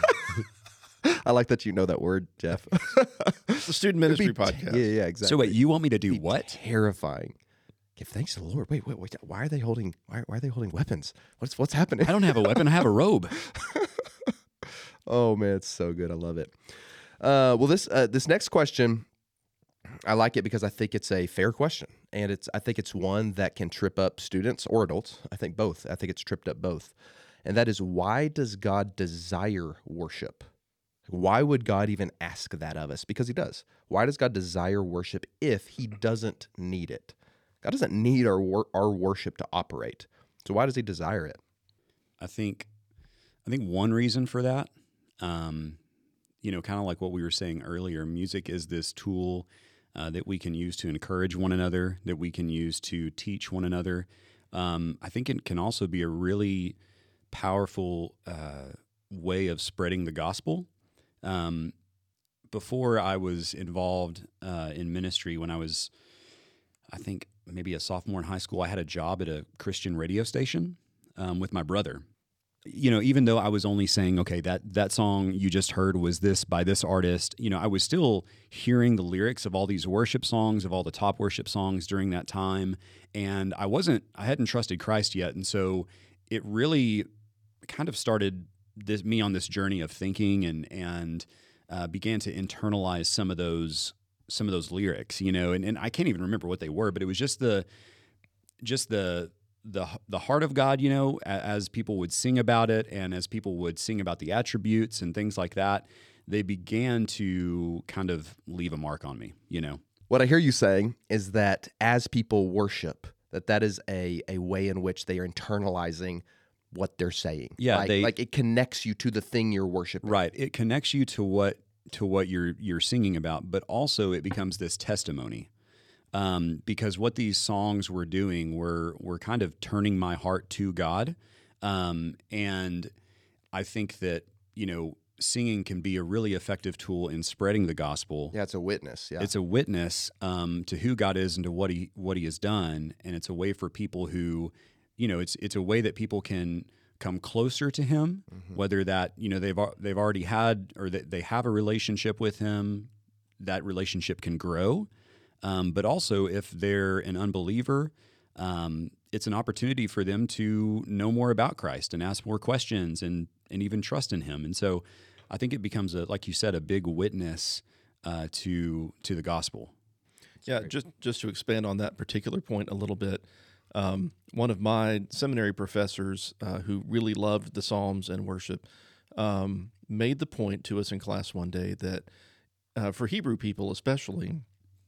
Speaker 1: I like that you know that word, Jeff.
Speaker 2: It's a student
Speaker 1: It'd be
Speaker 2: ministry
Speaker 1: te-
Speaker 2: podcast.
Speaker 1: Yeah, yeah, exactly.
Speaker 3: So wait, you want me to do
Speaker 1: It'd be
Speaker 3: what?
Speaker 1: Terrifying. Give thanks to the Lord. Wait, wait, wait. Why are they holding? Why, why are they holding weapons? What's what's happening?
Speaker 3: I don't have a weapon. I have a robe.
Speaker 1: Oh man, it's so good. I love it. Uh, well, this uh, this next question, I like it because I think it's a fair question, and it's I think it's one that can trip up students or adults. I think both. I think it's tripped up both, and that is, why does God desire worship? Why would God even ask that of us? Because he does. Why does God desire worship if he doesn't need it? God doesn't need our wor- our worship to operate. So why does he desire it?
Speaker 3: I think, I think one reason for that, um, you know, kind of like what we were saying earlier, music is this tool uh, that we can use to encourage one another, that we can use to teach one another. Um, I think it can also be a really powerful uh, way of spreading the gospel. Um, before I was involved uh, in ministry, when I was, I think maybe a sophomore in high school, I had a job at a Christian radio station um, with my brother. You know, even though I was only saying, okay, that that song you just heard was this by this artist, you know, I was still hearing the lyrics of all these worship songs, of all the top worship songs during that time. And I wasn't, I hadn't trusted Christ yet. And so it really kind of started this, me on this journey of thinking and, and uh, began to internalize some of those some of those lyrics, you know, and, and I can't even remember what they were, but it was just the, just the, the, the heart of God, you know, as, as people would sing about it and as people would sing about the attributes and things like that, they began to kind of leave a mark on me, you know.
Speaker 1: What I hear you saying is that as people worship, that that is a, a way in which they are internalizing what they're saying.
Speaker 3: Yeah,
Speaker 1: like,
Speaker 3: they-
Speaker 1: like it connects you to the thing you're worshiping.
Speaker 3: Right. It connects you to what to what you're you're singing about, but also it becomes this testimony. um, because what these songs were doing were were kind of turning my heart to God, um, and I think that you know singing can be a really effective tool in spreading the gospel.
Speaker 1: Yeah, it's a witness. Yeah,
Speaker 3: It's a witness um, to who God is and to what he what he has done, and it's a way for people who, you know, it's it's a way that people can come closer to Him,
Speaker 1: mm-hmm.
Speaker 3: whether that you know they've they've already had or that they have a relationship with Him, that relationship can grow, um, but also if they're an unbeliever, um, it's an opportunity for them to know more about Christ and ask more questions and and even trust in Him, and so. I think it becomes a, like you said, a big witness uh, to to the gospel.
Speaker 2: Yeah,
Speaker 1: great.
Speaker 2: just just to expand on that particular point a little bit, um, one of my seminary professors uh, who really loved the Psalms and worship um, made the point to us in class one day that uh, for Hebrew people especially,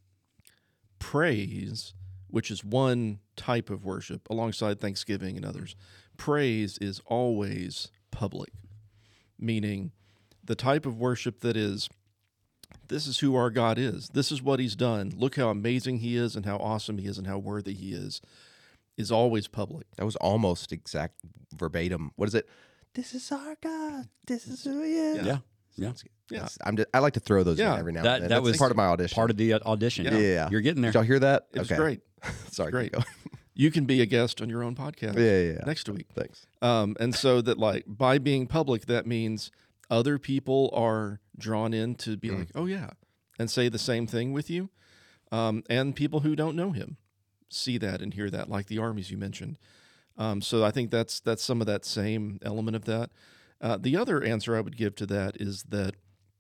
Speaker 2: praise, which is one type of worship alongside thanksgiving and others, praise is always public, meaning the type of worship that is, this is who our God is. This is what He's done. Look how amazing He is and how awesome He is and how worthy He is, is always public.
Speaker 1: That was almost exact verbatim. What is it? This is our God. This is who He is.
Speaker 3: Yeah, yeah.
Speaker 1: Sounds good.
Speaker 2: Yeah.
Speaker 1: Yes, I'm just, I like to throw those
Speaker 2: Yeah.
Speaker 1: in every now
Speaker 3: That-
Speaker 1: and then.
Speaker 3: that
Speaker 1: That's
Speaker 3: was
Speaker 1: part of my audition.
Speaker 3: Part of the uh, audition.
Speaker 2: Yeah.
Speaker 1: Yeah.
Speaker 3: You're getting there.
Speaker 1: Did y'all hear that?
Speaker 2: It was
Speaker 1: Okay.
Speaker 2: great.
Speaker 1: Sorry.
Speaker 2: Great.
Speaker 1: keep going.
Speaker 2: You can be a guest on your own podcast
Speaker 1: Yeah, yeah, yeah.
Speaker 2: next week.
Speaker 1: Thanks.
Speaker 2: Um, and so that like by being public, that means other people are drawn in to be
Speaker 1: Mm.
Speaker 2: like, oh yeah, and say the same thing with you. Um, and people who don't know Him see that and hear that, like the armies you mentioned. Um, so I think that's that's some of that same element of that. Uh, the other answer I would give to that is that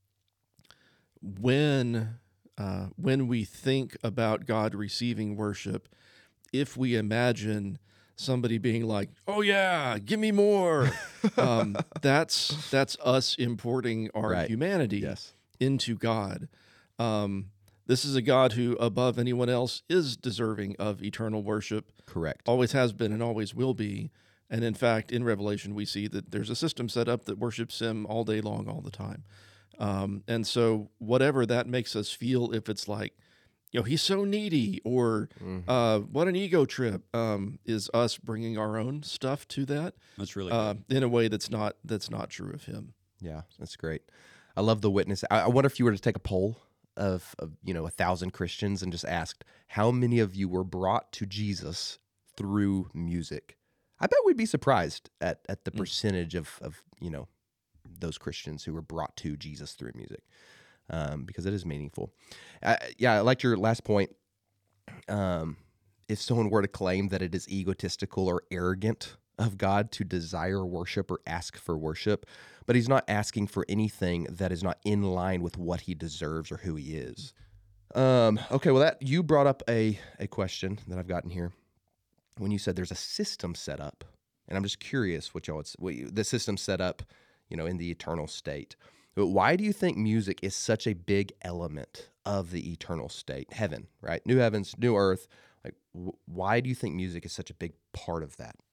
Speaker 2: when uh, when we think about God receiving worship, if we imagine somebody being like, "Oh yeah, give me more," um, that's that's us importing our
Speaker 1: Right.
Speaker 2: humanity
Speaker 1: Yes.
Speaker 2: into God. Um, this is a God who, above anyone else, is deserving of eternal worship.
Speaker 1: Correct.
Speaker 2: Always has been and always will be. And in fact, in Revelation, we see that there's a system set up that worships Him all day long, all the time. Um, and so, whatever that makes us feel, if it's like, you know, He's so needy, or
Speaker 1: Mhm.
Speaker 2: uh, what an ego trip, um, is us bringing our own stuff to that
Speaker 3: That's really
Speaker 2: uh,
Speaker 3: good.
Speaker 2: in a way that's not that's not true of Him.
Speaker 1: Yeah, that's great. I love the witness. I, I wonder if you were to take a poll of, of you know a thousand Christians and just asked how many of you were brought to Jesus through music. I bet we'd be surprised at at the
Speaker 2: Mm.
Speaker 1: percentage of of you know those Christians who were brought to Jesus through music, um, because it is meaningful. Uh, yeah, I liked your last point. Um, if someone were to claim that it is egotistical or arrogant of God to desire worship or ask for worship, but He's not asking for anything that is not in line with what He deserves or who He is. Um, okay, well, that you brought up a a question that I've gotten here when you said there's a system set up, and I'm just curious what y'all would, what you, the system set up, you know, in the eternal state. But why do you think music is such a big element of the eternal state, heaven, right? New heavens, new earth. Like, wh- why do you think music is such a big part of that?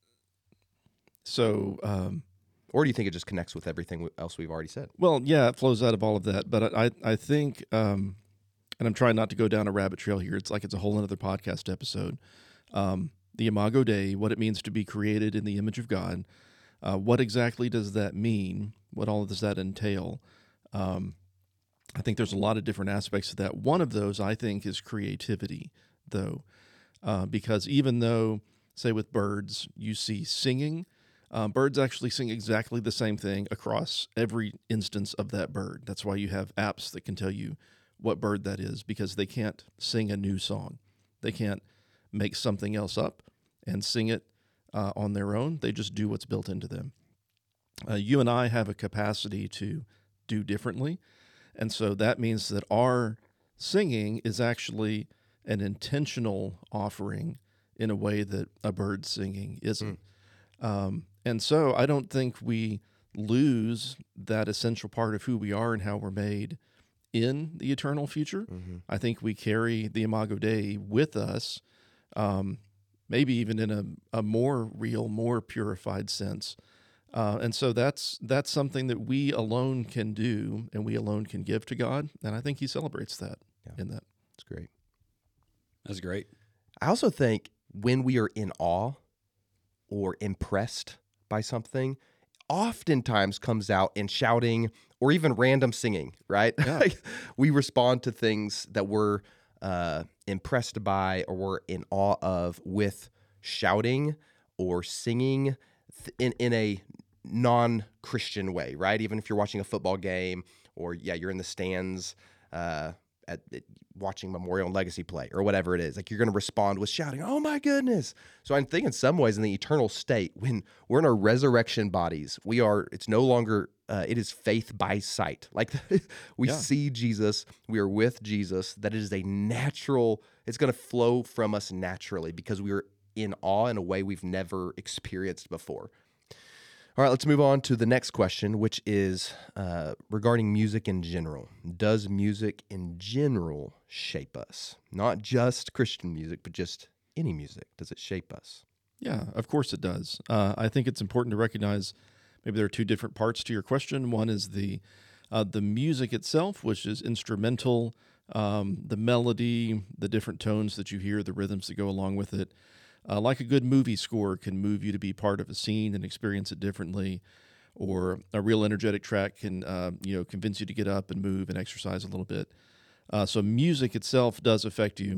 Speaker 2: So, um,
Speaker 1: Or do you think it just connects with everything else we've already said?
Speaker 2: well, yeah, it flows out of all of that. But I, I think, um, and I'm trying not to go down a rabbit trail here. It's like it's a whole other podcast episode. Um, the Imago Dei, what it means to be created in the image of God. Uh, what exactly does that mean? What all does that entail? Um, I think there's a lot of different aspects to that. One of those, I think, is creativity, though, uh, because even though, say, with birds, you see singing, uh, birds actually sing exactly the same thing across every instance of that bird. That's why you have apps that can tell you what bird that is, because they can't sing a new song. They can't make something else up and sing it uh, on their own. They just do what's built into them. Uh, you and I have a capacity to do differently. And so that means that our singing is actually an intentional offering in a way that a bird singing isn't. Um, and so I don't think we lose that essential part of who we are and how we're made in the eternal future.
Speaker 1: Mm-hmm.
Speaker 2: I think we carry the Imago Dei with us, um, maybe even in a, a more real, more purified sense. Uh, and so that's that's something that we alone can do and we alone can give to God. And I think He celebrates that
Speaker 1: Yeah.
Speaker 2: in that.
Speaker 1: It's great.
Speaker 3: That's great.
Speaker 1: I also think when we are in awe or impressed by something, oftentimes comes out in shouting or even random singing, right?
Speaker 2: Yeah.
Speaker 1: Like, we respond to things that we're uh, impressed by or we're in awe of with shouting or singing th- in, in a non-Christian way, right? Even if you're watching a football game or, yeah, you're in the stands uh, at, at watching Memorial and Legacy play or whatever it is, like you're going to respond with shouting, "Oh my goodness." So I think in some ways in the eternal state, when we're in our resurrection bodies, we are, it's no longer, uh, it is faith by sight. Like we
Speaker 2: Yeah.
Speaker 1: see Jesus, we are with Jesus, that it is a natural, it's going to flow from us naturally because we are in awe in a way we've never experienced before. All right, let's move on to the next question, which is uh, regarding music in general. Does music in general shape us? Not just Christian music, but just any music. Does it shape us?
Speaker 2: Yeah, of course it does. Uh, I think it's important to recognize maybe there are two different parts to your question. One is the uh, the music itself, which is instrumental, um, the melody, the different tones that you hear, the rhythms that go along with it. Uh, like a good movie score can move you to be part of a scene and experience it differently, or a real energetic track can uh, you know convince you to get up and move and exercise a little bit. Uh, so music itself does affect you.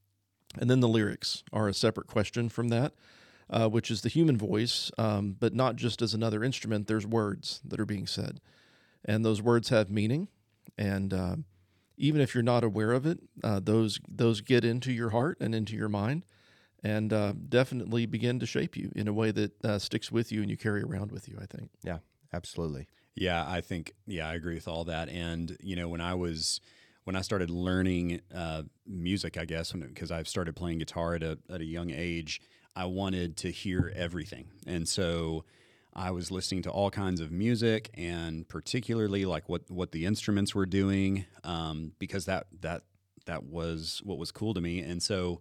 Speaker 2: And then the lyrics are a separate question from that, uh, which is the human voice, um, but not just as another instrument. There's words that are being said, and those words have meaning. And uh, even if you're not aware of it, uh, those those get into your heart and into your mind, and uh, definitely begin to shape you in a way that uh, sticks with you and you carry around with you, I think.
Speaker 1: Yeah, absolutely.
Speaker 3: Yeah, I think, yeah, I agree with all that. And, you know, when I was, when I started learning uh, music, I guess, because I've started playing guitar at a, at a young age, I wanted to hear everything. And so I was listening to all kinds of music, and particularly like what, what the instruments were doing, um, because that, that, that was what was cool to me. And so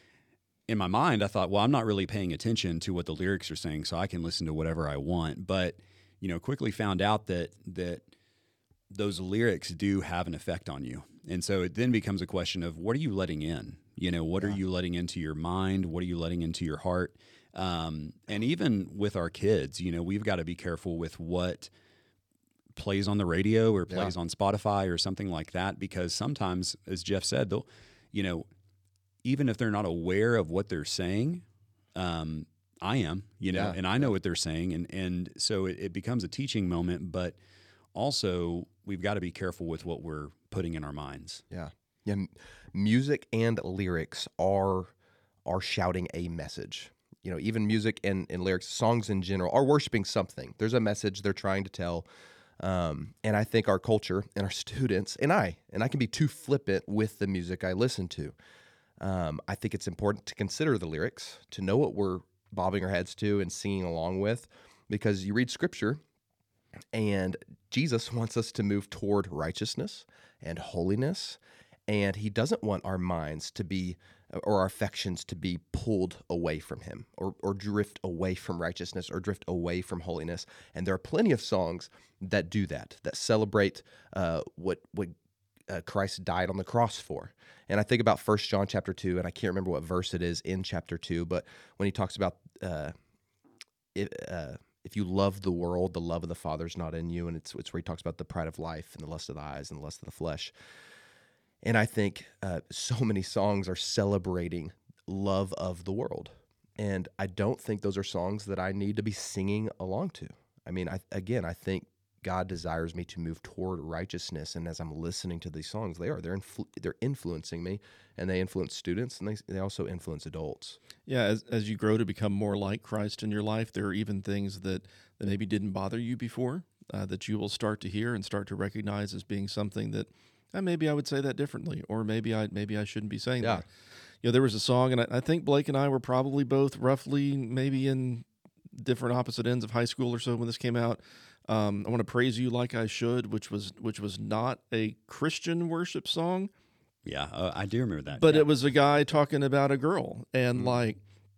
Speaker 3: in my mind, I thought, well, I'm not really paying attention to what the lyrics are saying, so I can listen to whatever I want. But, you know, quickly found out that that those lyrics do have an effect on you. And so it then becomes a question of, what are you letting in? You know, what
Speaker 1: Yeah.
Speaker 3: are you letting into your mind? What are you letting into your heart? Um, and even with our kids, you know, we've got to be careful with what plays on the radio or plays
Speaker 1: Yeah.
Speaker 3: on Spotify or something like that, because sometimes, as Jeff said, they'll, you know, even if they're not aware of what they're saying, um, I am, you know,
Speaker 1: Yeah.
Speaker 3: and I know what they're saying. And, and so it, it becomes a teaching moment, but also we've got to be careful with what we're putting in our minds.
Speaker 1: Yeah. Yeah. m- Music and lyrics are are shouting a message. You know, even music and, and lyrics, songs in general, are worshiping something. There's a message they're trying to tell. Um, and I think our culture and our students, and I, and I can be too flippant with the music I listen to. Um, I think it's important to consider the lyrics, to know what we're bobbing our heads to and singing along with, because you read scripture and Jesus wants us to move toward righteousness and holiness, and he doesn't want our minds to be, or our affections to be pulled away from him, or, or drift away from righteousness, or drift away from holiness. And there are plenty of songs that do that, that celebrate uh, what what uh, Christ died on the cross for. And I think about First John chapter two, and I can't remember what verse it is in chapter two, but when he talks about uh, it, uh, if you love the world, the love of the Father is not in you, and it's it's where he talks about the pride of life and the lust of the eyes and the lust of the flesh. And I think uh, so many songs are celebrating love of the world, and I don't think those are songs that I need to be singing along to. I mean, I, again, I think God desires me to move toward righteousness, and as I'm listening to these songs, they are they're influ- they're influencing me, and they influence students, and they they also influence adults.
Speaker 2: Yeah, as as you grow to become more like Christ in your life, there are even things that, that maybe didn't bother you before uh, that you will start to hear and start to recognize as being something that uh, maybe I would say that differently, or maybe I maybe I shouldn't be saying
Speaker 1: Yeah.
Speaker 2: that. You know, there was a song, and I, I think Blake and I were probably both roughly maybe in different opposite ends of high school or so when this came out. Um, I want to praise you like I should, which was which was not a Christian worship song,
Speaker 3: Yeah, uh, I do remember that.
Speaker 2: but
Speaker 3: yeah.
Speaker 2: it was a guy talking about a girl, and
Speaker 1: Mm.
Speaker 2: like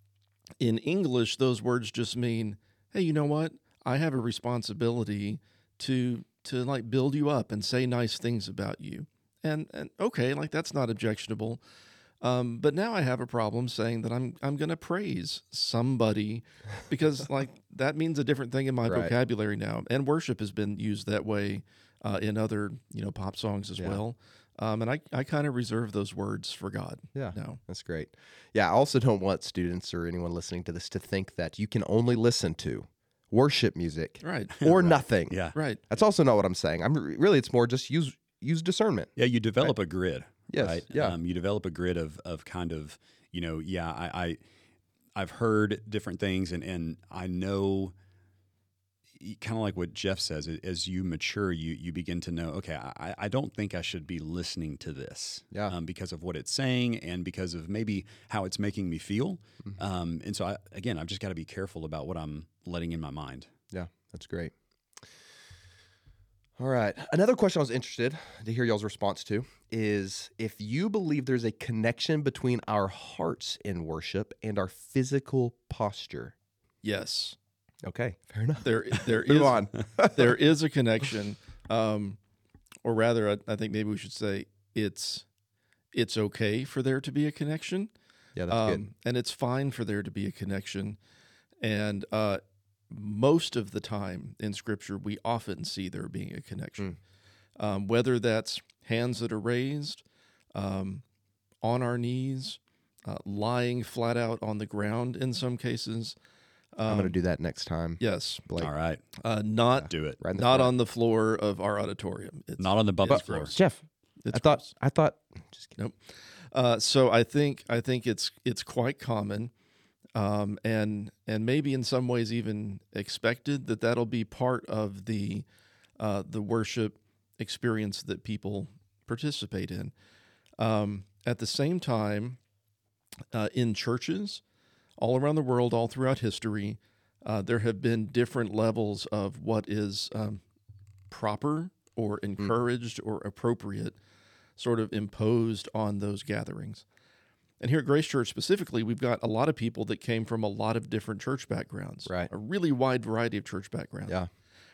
Speaker 2: in English, those words just mean, hey, you know what? I have a responsibility to to like build you up and say nice things about you, and and okay, like that's not objectionable. Um, but now I have a problem saying that I'm I'm going to praise somebody because like that means a different thing in my
Speaker 1: Right.
Speaker 2: vocabulary now. And worship has been used that way uh, in other you know pop songs as
Speaker 1: Yeah.
Speaker 2: well. Um, and I, I kind of reserve those words for God.
Speaker 1: Yeah.
Speaker 2: now.
Speaker 1: That's great. Yeah, I also don't want students or anyone listening to this to think that you can only listen to worship music
Speaker 2: Right.
Speaker 1: or nothing.
Speaker 3: Yeah.
Speaker 2: Right.
Speaker 1: That's also not what I'm saying. I'm re- really it's more just use use discernment.
Speaker 3: Yeah, you develop a grid.
Speaker 1: Yes,
Speaker 3: Right?
Speaker 1: yeah.
Speaker 3: Um, you develop a grid of of kind of, you know, yeah, I, I I've heard different things and, and I know kind of like what Jeff says, as you mature, you you begin to know, okay, I, I don't think I should be listening to this
Speaker 1: Yeah.
Speaker 3: um, because of what it's saying and because of maybe how it's making me feel.
Speaker 1: Mm-hmm.
Speaker 3: Um, and so, I, again, I've just got to be careful about what I'm letting in my mind.
Speaker 1: Yeah, that's great. All right. Another question I was interested to hear y'all's response to is if you believe there's a connection between our hearts in worship and our physical posture.
Speaker 2: Yes.
Speaker 1: Okay, fair enough.
Speaker 2: There there
Speaker 1: Move
Speaker 2: is
Speaker 1: on.
Speaker 2: there is a connection, um, or rather, I, I think maybe we should say it's it's okay for there to be a connection,
Speaker 1: Yeah, that's
Speaker 2: um,
Speaker 1: good.
Speaker 2: and it's fine for there to be a connection. And uh, most of the time in Scripture, we often see there being a connection, um, whether that's hands that are raised, um, on our knees, uh, lying flat out on the ground in some cases. Um,
Speaker 1: I'm going to do that next time.
Speaker 2: Yes,
Speaker 1: Blake.
Speaker 3: All right,
Speaker 2: uh, not
Speaker 3: do it.
Speaker 1: Right in the
Speaker 2: not
Speaker 1: front.
Speaker 2: on the floor of our auditorium. It's,
Speaker 3: Not on the bubble
Speaker 2: it's
Speaker 3: floor.
Speaker 2: gross.
Speaker 1: Jeff,
Speaker 2: It's
Speaker 1: I thought
Speaker 2: gross.
Speaker 1: I thought just kidding.
Speaker 2: Nope. Uh, so I think I think it's it's quite common, um, and and maybe in some ways even expected that that'll be part of the uh, the worship experience that people participate in. Um, at the same time, uh, in churches all around the world, all throughout history, uh, there have been different levels of what is um, proper or encouraged or appropriate sort of imposed on those gatherings. And here at Grace Church specifically, we've got a lot of people that came from a lot of different church backgrounds,
Speaker 1: Right.
Speaker 2: a really wide variety of church backgrounds.
Speaker 1: Yeah.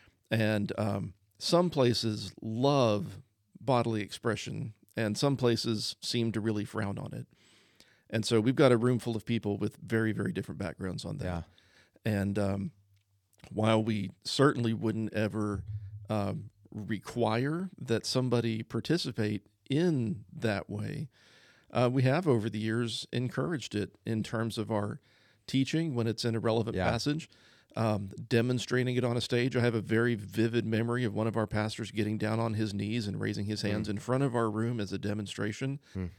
Speaker 2: And um, some places love bodily expression, and some places seem to really frown on it. And so we've got a room full of people with very, very different backgrounds on that.
Speaker 1: Yeah.
Speaker 2: And um, while we certainly wouldn't ever um, require that somebody participate in that way, uh, we have over the years encouraged it in terms of our teaching when it's in a relevant
Speaker 1: Yeah.
Speaker 2: passage, um, demonstrating it on a stage. I have a very vivid memory of one of our pastors getting down on his knees and raising his hands in front of our room as a demonstration.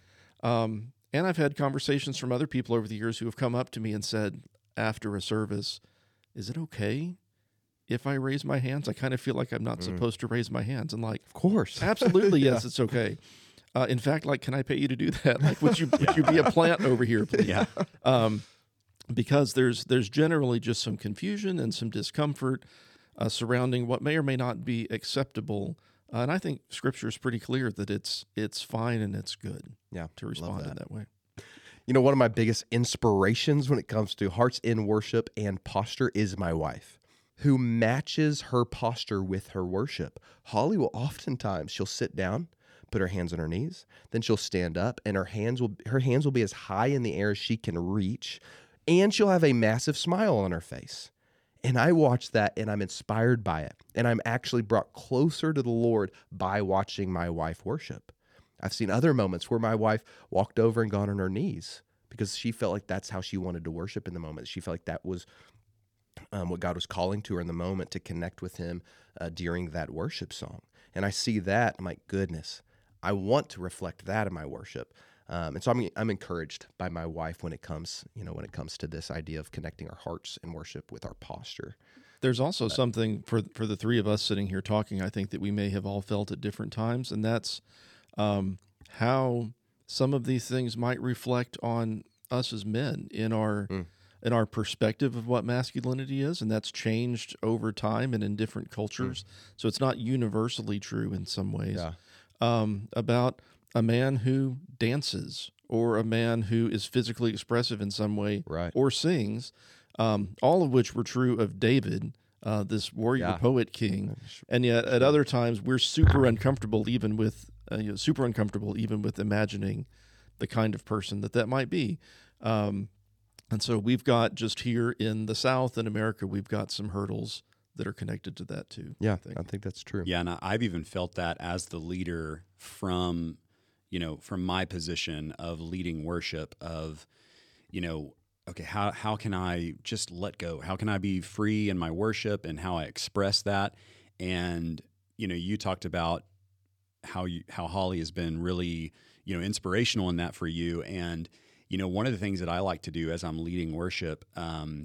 Speaker 2: Um, and I've had conversations from other people over the years who have come up to me and said after a service, is it okay if I raise my hands? I kind of feel like I'm not supposed to raise my hands. And like,
Speaker 1: Of course.
Speaker 2: absolutely, yes, it's okay. Uh, in fact, like, can I pay you to do that? Like, would you would you be a plant over here, please?
Speaker 3: Yeah.
Speaker 2: Um, because there's there's generally just some confusion and some discomfort uh, surrounding what may or may not be acceptable. Uh, and I think Scripture is pretty clear that it's it's fine and it's good
Speaker 1: Yeah.
Speaker 2: to
Speaker 1: love
Speaker 2: respond in
Speaker 1: that.
Speaker 2: that way.
Speaker 1: You know, one of my biggest inspirations when it comes to hearts in worship and posture is my wife, who matches her posture with her worship. Holly will oftentimes, she'll sit down, put her hands on her knees, then she'll stand up, and her hands will her hands will be as high in the air as she can reach, and she'll have a massive smile on her face. And I watch that, and I'm inspired by it, and I'm actually brought closer to the Lord by watching my wife worship. I've seen other moments where my wife walked over and got on her knees because she felt like that's how she wanted to worship in the moment. She felt like that was um, what God was calling to her in the moment to connect with Him uh, during that worship song. And I see that, I'm like, goodness, I want to reflect that in my worship. Um, and so I'm I'm encouraged by my wife when it comes, you know, when it comes to this idea of connecting our hearts in worship with our posture.
Speaker 2: There's also something for for the three of us sitting here talking, I think that we may have all felt at different times, and that's um, how some of these things might reflect on us as men in our
Speaker 1: Mm.
Speaker 2: in our perspective of what masculinity is, and that's changed over time and in different cultures. So it's not universally true in some ways.
Speaker 1: Yeah.
Speaker 2: Um, about a man who dances or a man who is physically expressive in some way
Speaker 1: Right.
Speaker 2: or sings, um, all of which were true of David, uh, this warrior
Speaker 1: Yeah.
Speaker 2: poet king. And yet at other times we're super uncomfortable even with uh, you know, super uncomfortable even with imagining the kind of person that that might be. Um, and so we've got just here in the South in America, we've got some hurdles that are connected to that too.
Speaker 1: Yeah,
Speaker 2: I think.
Speaker 1: I think that's true.
Speaker 3: Yeah, and I've even felt that as the leader from, you know, from my position of leading worship of, you know, okay, how how can I just let go? How can I be free in my worship and how I express that? And, you know, you talked about how you how Holly has been really, you know, inspirational in that for you. And, you know, one of the things that I like to do as I'm leading worship um,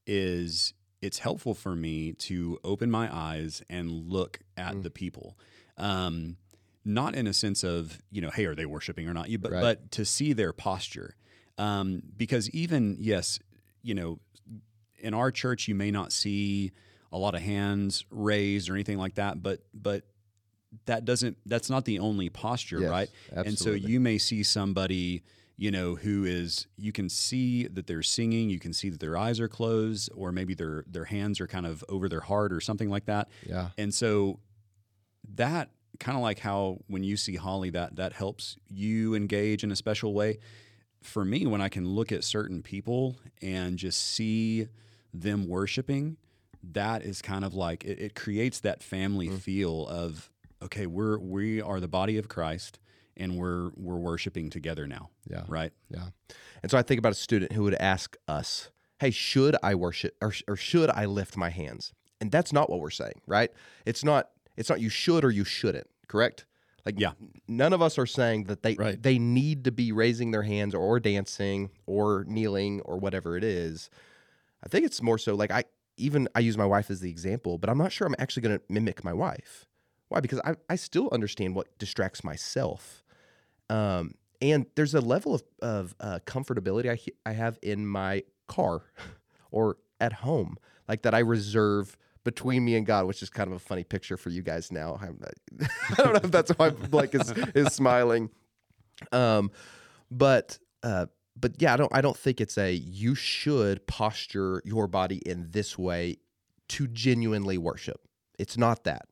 Speaker 3: is it's helpful for me to open my eyes and look at mm. the people. Um, not in a sense of, you know, hey, are they worshiping or not? You, but,
Speaker 1: right.
Speaker 3: but to see their posture. Um, because even, yes, you know, in our church, you may not see a lot of hands raised or anything like that, but, but that doesn't, that's not the only posture,
Speaker 1: yes,
Speaker 3: right?
Speaker 1: Absolutely.
Speaker 3: And so you may see somebody, you know, who is, you can see that they're singing, you can see that their eyes are closed, or maybe their their hands are kind of over their heart or something like that.
Speaker 1: Yeah.
Speaker 3: And so that kind of like how when you see Holly, that that helps you engage in a special way. For me, when I can look at certain people and just see them worshiping, that is kind of like, it, it creates that family mm. feel of, okay, we're we are the body of Christ. And we're we're worshiping together now.
Speaker 1: Yeah.
Speaker 3: Right.
Speaker 1: Yeah. And so I think about a student who would ask us, "Hey, should I worship or or should I lift my hands?" And that's not what we're saying, right? It's not it's not you should or you shouldn't, correct? Like
Speaker 3: yeah.
Speaker 1: none of us are saying that they
Speaker 2: right.
Speaker 1: they need to be raising their hands or dancing or kneeling or whatever it is. I think it's more so like I even I use my wife as the example, but I'm not sure I'm actually going to mimic my wife. Why? Because I I still understand what distracts myself. Um, and there's a level of, of uh, comfortability I, I have in my car or at home, like that I reserve between me and God, which is kind of a funny picture for you guys now. I'm, I don't know if that's why Blake is, is smiling. Um, but, uh, but yeah, I don't, I don't think it's a, you should posture your body in this way to genuinely worship. It's not that.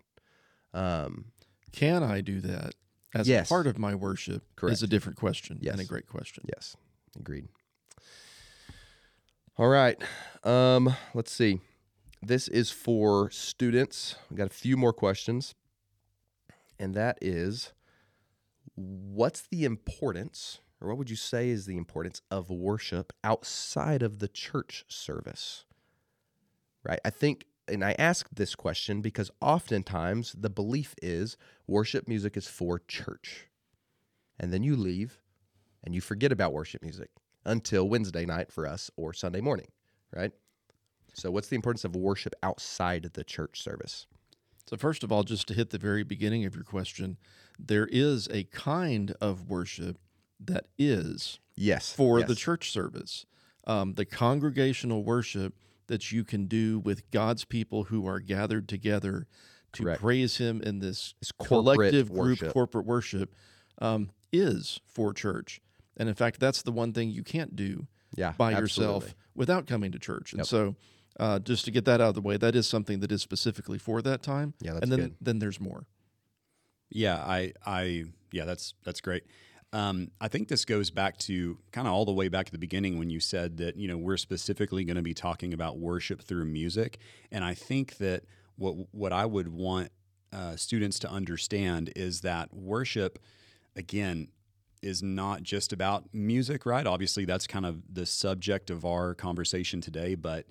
Speaker 1: Um,
Speaker 2: Can I do that? As
Speaker 1: yes.
Speaker 2: a part of my worship
Speaker 1: Correct.
Speaker 2: is a different question
Speaker 1: yes.
Speaker 2: and a great question.
Speaker 1: Yes, agreed. All right, um, let's see. This is for students. We got a few more questions, and that is, what's the importance, or what would you say is the importance of worship outside of the church service? Right, I think. And I ask this question because oftentimes the belief is worship music is for church. And then you leave and you forget about worship music until Wednesday night for us or Sunday morning, right? So what's the importance of worship outside the church service?
Speaker 2: So first of all, just to hit the very beginning of your question, there is a kind of worship that is
Speaker 1: yes
Speaker 2: for
Speaker 1: yes.
Speaker 2: the church service. Um, the congregational worship that you can do with God's people who are gathered together to
Speaker 1: Correct.
Speaker 2: praise Him in this,
Speaker 1: this
Speaker 2: collective group,
Speaker 1: worship.
Speaker 2: corporate worship, um, is for church. And in fact, that's the one thing you can't do
Speaker 1: yeah,
Speaker 2: by
Speaker 1: absolutely.
Speaker 2: yourself without coming to church. And
Speaker 1: yep.
Speaker 2: so uh, just to get that out of the way, that is something that is specifically for that time.
Speaker 1: Yeah, that's
Speaker 2: and then,
Speaker 1: good.
Speaker 2: then there's more.
Speaker 3: Yeah, I, I, yeah, that's that's great. Um, I think this goes back to kind of all the way back at the beginning when you said that, you know, we're specifically going to be talking about worship through music. And I think that what what I would want uh, students to understand is that worship, again, is not just about music, right? Obviously, that's kind of the subject of our conversation today. But,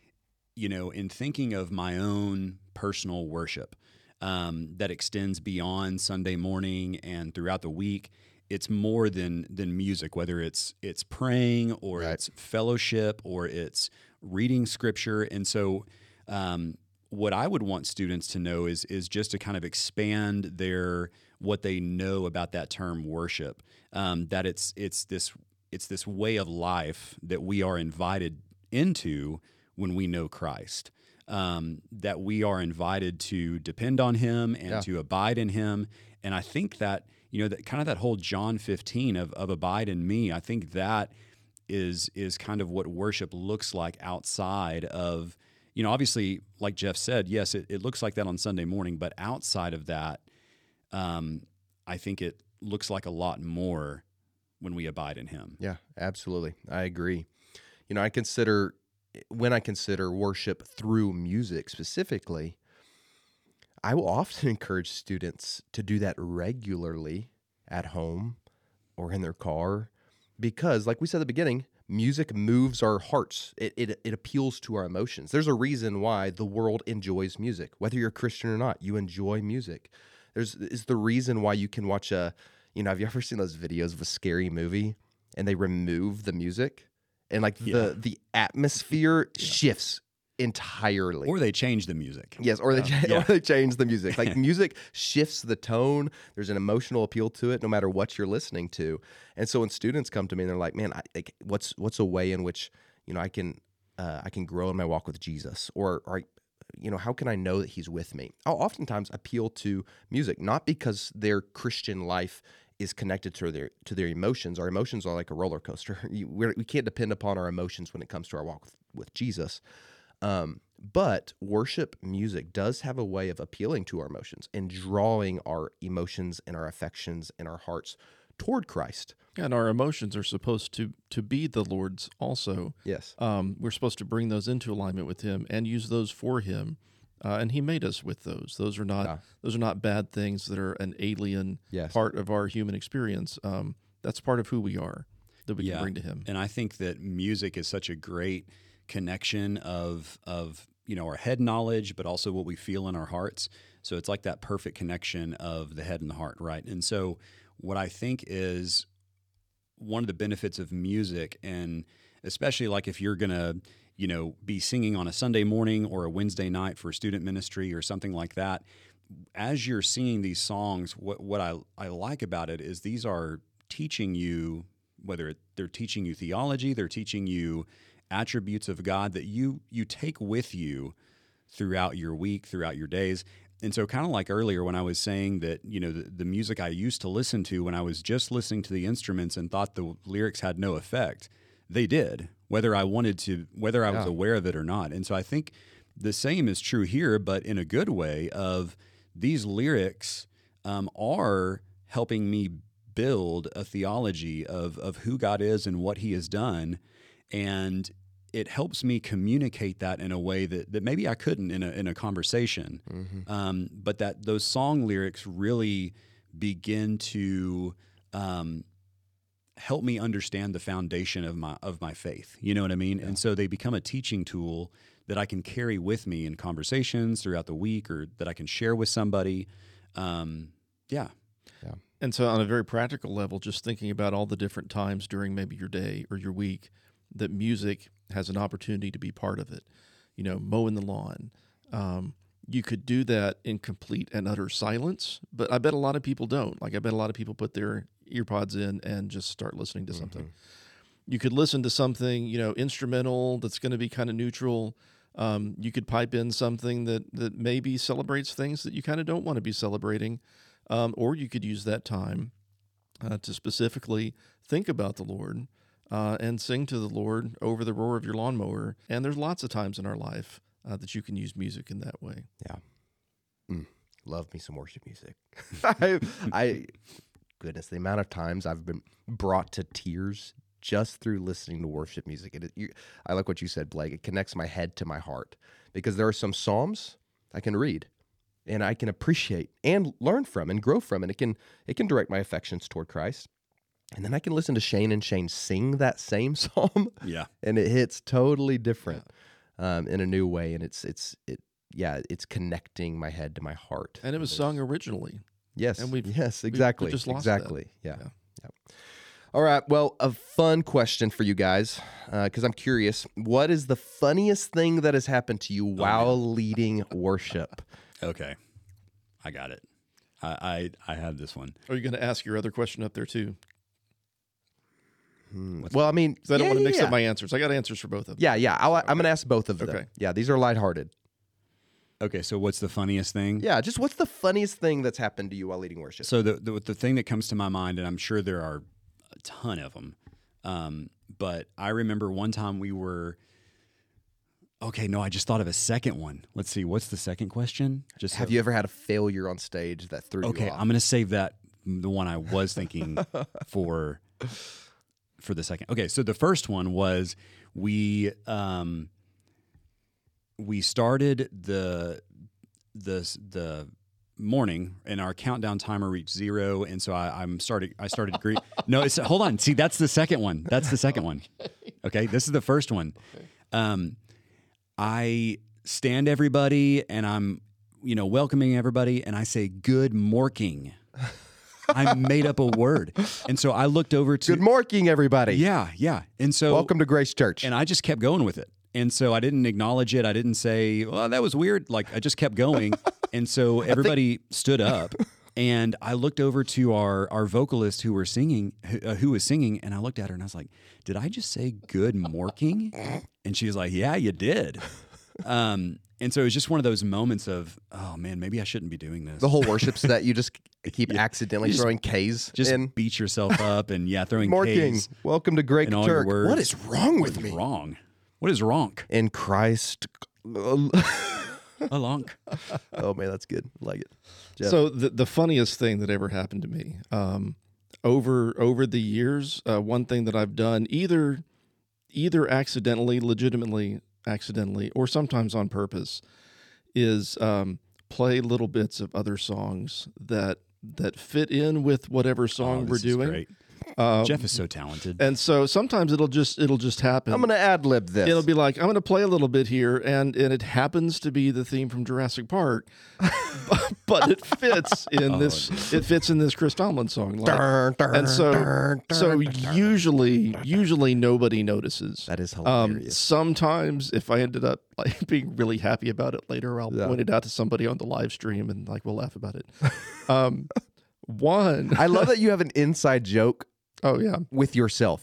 Speaker 3: you know, in thinking of my own personal worship um, that extends beyond Sunday morning and throughout the week, it's more than than music, whether it's it's praying or
Speaker 1: right.
Speaker 3: it's fellowship or it's reading scripture. And so um, what I would want students to know is is just to kind of expand their what they know about that term worship, um, that it's it's this it's this way of life that we are invited into when we know Christ, um, that we are invited to depend on Him and
Speaker 1: yeah.
Speaker 3: to abide in Him. And I think that, you know, that kind of that whole John fifteen of, of abide in me, I think that is is kind of what worship looks like outside of, you know, obviously, like Jeff said, yes, it, it looks like that on Sunday morning, but outside of that, um, I think it looks like a lot more when we abide in Him.
Speaker 1: Yeah, absolutely. I agree. You know, I consider, when I consider worship through music specifically, I will often encourage students to do that regularly at home or in their car because, like we said at the beginning, music moves our hearts. It, it it appeals to our emotions. There's a reason why the world enjoys music. Whether you're a Christian or not, you enjoy music. There's is the reason why you can watch a, you know, have you ever seen those videos of a scary movie and they remove the music and like
Speaker 3: Yeah.
Speaker 1: the the atmosphere shifts entirely.
Speaker 3: Or they change the music.
Speaker 1: Yes, or they cha-
Speaker 3: Yeah.
Speaker 1: or they change the music. Like music shifts the tone. There's an emotional appeal to it, no matter what you're listening to. And so when students come to me and they're like, "Man, I, like, what's what's a way in which you know I can uh, I can grow in my walk with Jesus, or or you know how can I know that He's with me?" I'll oftentimes appeal to music, not because their Christian life is connected to their to their emotions. Our emotions are like a roller coaster. You, we're, we can't depend upon our emotions when it comes to our walk with, with Jesus. Um, but worship music does have a way of appealing to our emotions and drawing our emotions and our affections and our hearts toward Christ.
Speaker 2: And our emotions are supposed to to be the Lord's also.
Speaker 1: Yes.
Speaker 2: Um, we're supposed to bring those into alignment with Him and use those for Him. Uh, and He made us with those. Those are not
Speaker 1: Yeah.
Speaker 2: those are not bad things that are an alien
Speaker 1: Yes.
Speaker 2: part of our human experience. Um, that's part of who we are that we
Speaker 3: Yeah.
Speaker 2: can bring to Him.
Speaker 3: And I think that music is such a great connection of of you know our head knowledge, but also what we feel in our hearts. So it's like that perfect connection of the head and the heart, right? And so what I think is one of the benefits of music, and especially like if you're gonna you know be singing on a Sunday morning or a Wednesday night for student ministry or something like that, as you're singing these songs, what what I I like about it is these are teaching you, whether it, they're teaching you theology, they're teaching you attributes of God that you you take with you throughout your week, throughout your days. And so kind of like earlier when I was saying that, you know, the, the music I used to listen to when I was just listening to the instruments and thought the lyrics had no effect, they did, whether I wanted to, whether I was
Speaker 1: Yeah.
Speaker 3: aware of it or not. And so I think the same is true here, but in a good way of these lyrics um, are helping me build a theology of of who God is and what He has done. And it helps me communicate that in a way that, that maybe I couldn't in a in a conversation.
Speaker 1: Mm-hmm.
Speaker 3: Um, but that those song lyrics really begin to um, help me understand the foundation of my of my faith. You know what I mean?
Speaker 1: Yeah.
Speaker 3: And so they become a teaching tool that I can carry with me in conversations throughout the week, or that I can share with somebody. Um, yeah.
Speaker 2: And so on a very practical level, just thinking about all the different times during maybe your day or your week that music has an opportunity to be part of it, you know, mowing the lawn. Um, you could do that in complete and utter silence, but I bet a lot of people don't. Like I bet a lot of people put their earpods in and just start listening to something. You could listen to something, you know, instrumental that's going to be kind of neutral. Um, you could pipe in something that, that maybe celebrates things that you kind of don't want to be celebrating. Um, or you could use that time uh, to specifically think about the Lord uh, and sing to the Lord over the roar of your lawnmower. And there's lots of times in our life uh, that you can use music in that way.
Speaker 1: Yeah. Mm, love me some worship music. I, I, goodness, the amount of times I've been brought to tears just through listening to worship music. It, you, I like what you said, Blake. It connects my head to my heart, because there are some psalms I can read and I can appreciate and learn from and grow from, and it can it can direct my affections toward Christ. And then I can listen to Shane and Shane sing that same psalm,
Speaker 3: Yeah.
Speaker 1: and it hits totally different um, in a new way. And it's it's it yeah, it's connecting my head to my heart.
Speaker 2: And it was
Speaker 1: There's-
Speaker 2: sung originally.
Speaker 1: Yes,
Speaker 2: and we've-
Speaker 1: yes,
Speaker 2: we've
Speaker 1: exactly,
Speaker 2: just lost that.
Speaker 1: exactly. Yeah.
Speaker 2: Yeah.
Speaker 1: yeah. All right. Well, a fun question for you guys, because I'm curious. What is the funniest thing that has happened to you while leading worship?
Speaker 3: Okay. I got it. I, I, I had this one.
Speaker 2: Are you going to ask your other question up there too?
Speaker 1: Hmm. Well, I mean,
Speaker 2: Because I don't
Speaker 1: yeah,
Speaker 2: want to mix
Speaker 1: yeah,
Speaker 2: up my answers. I got answers for both of them.
Speaker 1: Yeah, yeah. I'll, I'm going to ask both of them.
Speaker 2: Okay.
Speaker 1: Yeah, these are lighthearted.
Speaker 3: Okay, so what's the funniest thing?
Speaker 1: Yeah, just what's the funniest thing that's happened to you while leading worship?
Speaker 3: So the, the the thing that comes to my mind, and I'm sure there are a ton of them, um, but I remember one time we were. Okay, no, I just thought of a second one. Let's see, what's the second question? Just
Speaker 1: Have
Speaker 3: so-
Speaker 1: you ever had a failure on stage that threw
Speaker 3: Okay,
Speaker 1: you off?
Speaker 3: I'm going to save that, the one I was thinking for for the second. Okay, so the first one was we um, we started the the the morning and our countdown timer reached zero, and so I, I'm started. I started. Gre- no, it's hold on. See, that's the second one. That's the second one. Okay, this is the first one.
Speaker 2: Okay.
Speaker 3: Um, I stand everybody, and I'm you know welcoming everybody, and I say good morking. I made up a word. And so I looked over to...
Speaker 1: Good morning, everybody.
Speaker 3: Yeah, yeah. And so...
Speaker 1: Welcome to Grace Church.
Speaker 3: And I just kept going with it. And so I didn't acknowledge it. I didn't say, well, that was weird. Like, I just kept going. And so everybody think... stood up. And I looked over to our, our vocalist who were singing, who, uh, who was singing, and I looked at her and I was like, did I just say good morking? And she was like, yeah, you did. Um, and so it was just one of those moments of, oh man, maybe I shouldn't be doing this.
Speaker 1: The whole worship set, you just keep
Speaker 3: Yeah.
Speaker 1: accidentally
Speaker 3: Just-
Speaker 1: throwing K's
Speaker 3: Just
Speaker 1: in.
Speaker 3: beat yourself up and yeah, throwing
Speaker 1: Morking.
Speaker 3: K's
Speaker 1: Welcome to Great
Speaker 3: in all your
Speaker 1: Church.
Speaker 3: words.
Speaker 1: What is wrong with
Speaker 3: What
Speaker 1: me?
Speaker 3: is wrong? What is wrong?
Speaker 1: In Christ.
Speaker 3: A lonk.
Speaker 1: Oh man, that's good. I like it. Jeff.
Speaker 2: So the the funniest thing that ever happened to me um, over over the years, uh, one thing that I've done either either accidentally, legitimately accidentally, or sometimes on purpose, is um, play little bits of other songs that that fit in with whatever song
Speaker 3: Oh,
Speaker 2: we're
Speaker 3: this is
Speaker 2: doing.
Speaker 3: great.
Speaker 2: Um,
Speaker 3: Jeff is so talented.
Speaker 2: and so sometimes it'll just it'll just happen.
Speaker 1: I'm going to ad lib this.
Speaker 2: It'll be like, I'm going to play a little bit here, and, and it happens to be the theme from Jurassic Park, but, but it fits in
Speaker 3: Oh,
Speaker 2: this. It fits in this Chris Tomlin song, like-
Speaker 1: Dun, dun,
Speaker 2: and so
Speaker 1: dun,
Speaker 2: so
Speaker 1: dun, dun,
Speaker 2: usually
Speaker 1: dun, dun.
Speaker 2: usually nobody notices.
Speaker 1: That is
Speaker 2: Um,
Speaker 1: hilarious.
Speaker 2: sometimes if I ended up like being really happy about it later, I'll
Speaker 1: Yeah.
Speaker 2: point it out to somebody on the live stream, and like we'll laugh about it. Um, one,
Speaker 1: I love that you have an inside joke
Speaker 2: oh yeah,
Speaker 1: with yourself.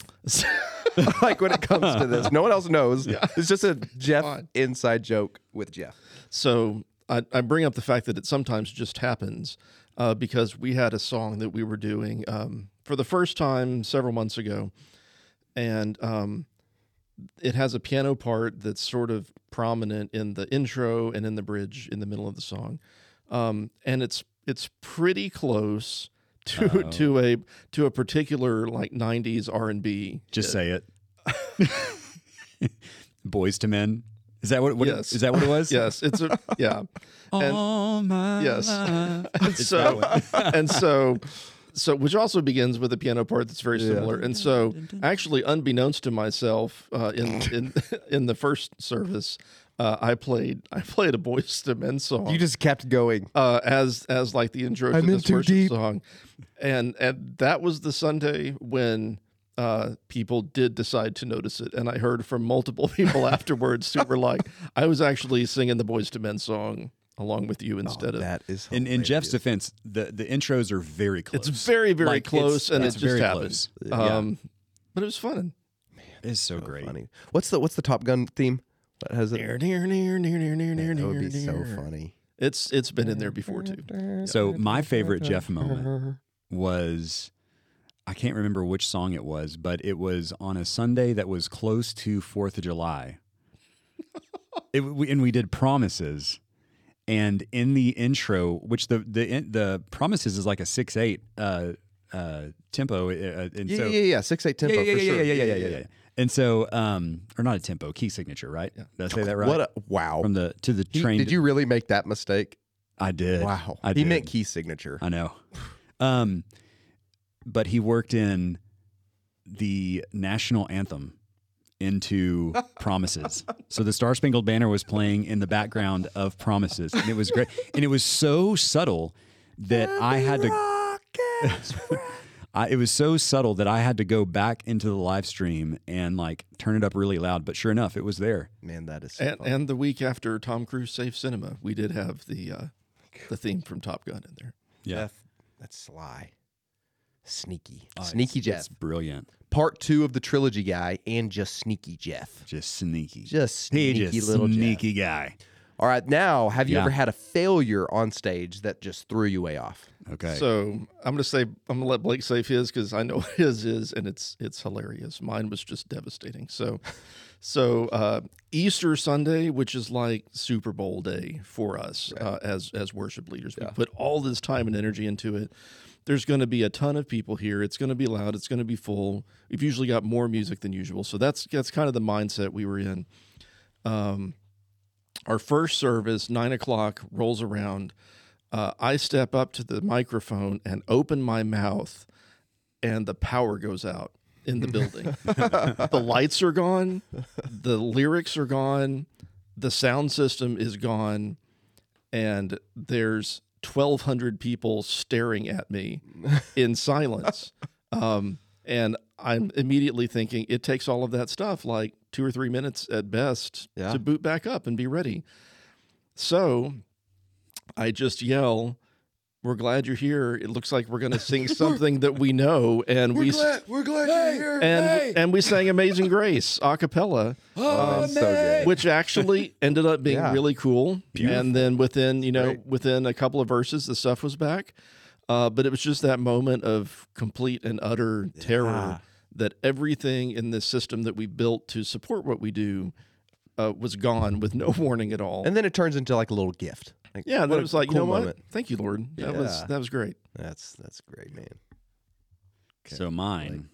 Speaker 1: Like when it comes to this, no one else knows.
Speaker 2: Yeah.
Speaker 1: It's just a Jeff
Speaker 2: Fine.
Speaker 1: inside joke with Jeff.
Speaker 2: So I, I bring up the fact that it sometimes just happens uh, because we had a song that we were doing um, for the first time several months ago, and um, it has a piano part that's sort of prominent in the intro and in the bridge in the middle of the song, um, and it's it's pretty close to
Speaker 3: Uh-oh.
Speaker 2: to a to a particular like nineties R and B.
Speaker 3: Just say it. Boys to Men. Is that what? what
Speaker 2: Yes.
Speaker 3: Is that what it was?
Speaker 2: Yes, it's a yeah. And-
Speaker 3: All my
Speaker 2: Yes.
Speaker 3: life.
Speaker 2: And
Speaker 3: It's
Speaker 2: so,
Speaker 3: that one.
Speaker 2: and so, so, which also begins with a piano part that's very
Speaker 1: Yeah.
Speaker 2: similar. And so, actually, unbeknownst to myself, uh, in in in the first service, uh, I played I played a Boys to Men song.
Speaker 1: You just kept going.
Speaker 2: uh, as as like the intro
Speaker 1: I'm
Speaker 2: to
Speaker 1: in
Speaker 2: this
Speaker 1: too
Speaker 2: worship
Speaker 1: deep.
Speaker 2: song, and and that was the Sunday when. Uh, people did decide to notice it, and I heard from multiple people afterwards who were like, "I was actually singing the Boys to Men song along with you instead
Speaker 1: Oh,
Speaker 2: of."
Speaker 1: that is
Speaker 3: In, in Jeff's
Speaker 1: hilarious.
Speaker 3: defense, the, the intros are very close.
Speaker 2: It's very very
Speaker 3: Like,
Speaker 2: close,
Speaker 3: it's-
Speaker 2: and
Speaker 3: it's
Speaker 2: it just
Speaker 3: very
Speaker 2: happened.
Speaker 3: close.
Speaker 2: Um, but it was fun.
Speaker 3: It's so
Speaker 1: So
Speaker 3: great.
Speaker 1: funny. What's the what's the Top Gun theme? What has it?
Speaker 2: Near, near, near, near, near, near, near,
Speaker 1: That would
Speaker 2: near,
Speaker 1: be so
Speaker 2: near.
Speaker 1: funny.
Speaker 2: It's it's been in there before too.
Speaker 3: So my favorite Jeff moment was, I can't remember which song it was, but it was on a Sunday that was close to Fourth of July. It, we, and we did Promises, and in the intro, which the the the Promises is like a six eight uh, uh, tempo, uh, and
Speaker 1: Yeah,
Speaker 3: so
Speaker 1: yeah, yeah. Six eight tempo
Speaker 3: yeah, yeah,
Speaker 1: for
Speaker 3: yeah,
Speaker 1: sure.
Speaker 3: yeah, yeah, yeah, yeah, yeah, yeah. And so, um, or not a tempo, key signature, right?
Speaker 2: Yeah.
Speaker 3: Did I say that right?
Speaker 1: What a wow.
Speaker 3: From the to the
Speaker 1: He-
Speaker 3: train.
Speaker 1: did you really make that mistake?
Speaker 3: I did.
Speaker 1: Wow.
Speaker 3: I
Speaker 1: he
Speaker 3: did.
Speaker 1: meant key signature.
Speaker 3: I know. Um, but he worked in the national anthem into Promises. So the Star Spangled Banner was playing in the background of Promises, and it was great. And it was so subtle that I had to. I, it was so subtle that I had to go back into the live stream and like turn it up really loud. But sure enough, it was there.
Speaker 1: Man, that is so
Speaker 2: And
Speaker 1: fun.
Speaker 2: and the week after Tom Cruise Safe Cinema, we did have the uh, the theme from Top Gun in there.
Speaker 3: Yeah,
Speaker 1: Jeff, that's sly. Sneaky.
Speaker 3: Oh,
Speaker 1: Sneaky
Speaker 3: it's,
Speaker 1: Jeff.
Speaker 3: It's brilliant.
Speaker 1: Part two of the trilogy guy and just sneaky Jeff.
Speaker 3: Just sneaky.
Speaker 1: Just
Speaker 3: He
Speaker 1: sneaky
Speaker 3: just
Speaker 1: little Jeff.
Speaker 3: sneaky guy.
Speaker 1: All right, now, have you
Speaker 3: Yeah.
Speaker 1: ever had a failure on stage that just threw you way off?
Speaker 3: Okay.
Speaker 2: So I'm gonna say I'm gonna let Blake say his because I know his is, and it's it's hilarious. Mine was just devastating. So, so uh, Easter Sunday, which is like Super Bowl day for us uh, as as worship leaders, we
Speaker 1: Yeah.
Speaker 2: put all this time and energy into it, there's going to be a ton of people here. It's going to be loud. It's going to be full. We've usually got more music than usual. So that's that's kind of the mindset we were in. Um, our first service, nine o'clock, rolls around. Uh, I step up to the microphone and open my mouth, and the power goes out in the building. The lights are gone. The lyrics are gone. The sound system is gone. And there's twelve hundred people staring at me in silence. Um, and I'm immediately thinking it takes all of that stuff, like two or three minutes at best,
Speaker 1: Yeah.
Speaker 2: to boot back up and be ready. So I just yell, "We're glad you're here. It looks like we're going to sing something that we know." And we
Speaker 1: glad, we're glad you're here.
Speaker 2: and and we sang Amazing Grace a cappella,
Speaker 1: Oh, that's so good.
Speaker 2: which actually ended up being
Speaker 1: Yeah.
Speaker 2: really cool.
Speaker 3: Beautiful.
Speaker 2: And then within, you know,
Speaker 1: Great.
Speaker 2: within a couple of verses, the stuff was back. Uh, but it was just that moment of complete and utter terror
Speaker 1: Yeah.
Speaker 2: that everything in this system that we built to support what we do uh, was gone with no warning at all.
Speaker 1: And then it turns into like a little gift. Like,
Speaker 2: yeah, and
Speaker 1: what
Speaker 2: it
Speaker 1: a
Speaker 2: was like,
Speaker 1: cool
Speaker 2: you know what?
Speaker 1: moment.
Speaker 2: Thank you, Lord. That was
Speaker 1: Yeah.
Speaker 2: that was great.
Speaker 1: That's that's great, man.
Speaker 3: So mine.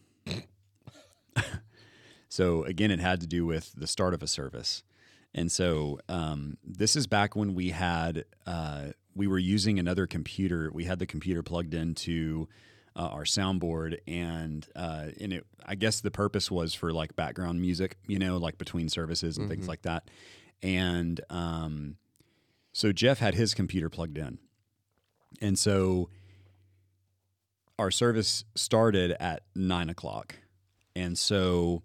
Speaker 3: So again, it had to do with the start of a service. And so um, this is back when we had, uh, we were using another computer. We had the computer plugged into uh, our soundboard, and uh, and it, I guess the purpose was for like background music, you know, like between services and things like that. And um, so Jeff had his computer plugged in. And so our service started at nine o'clock. And so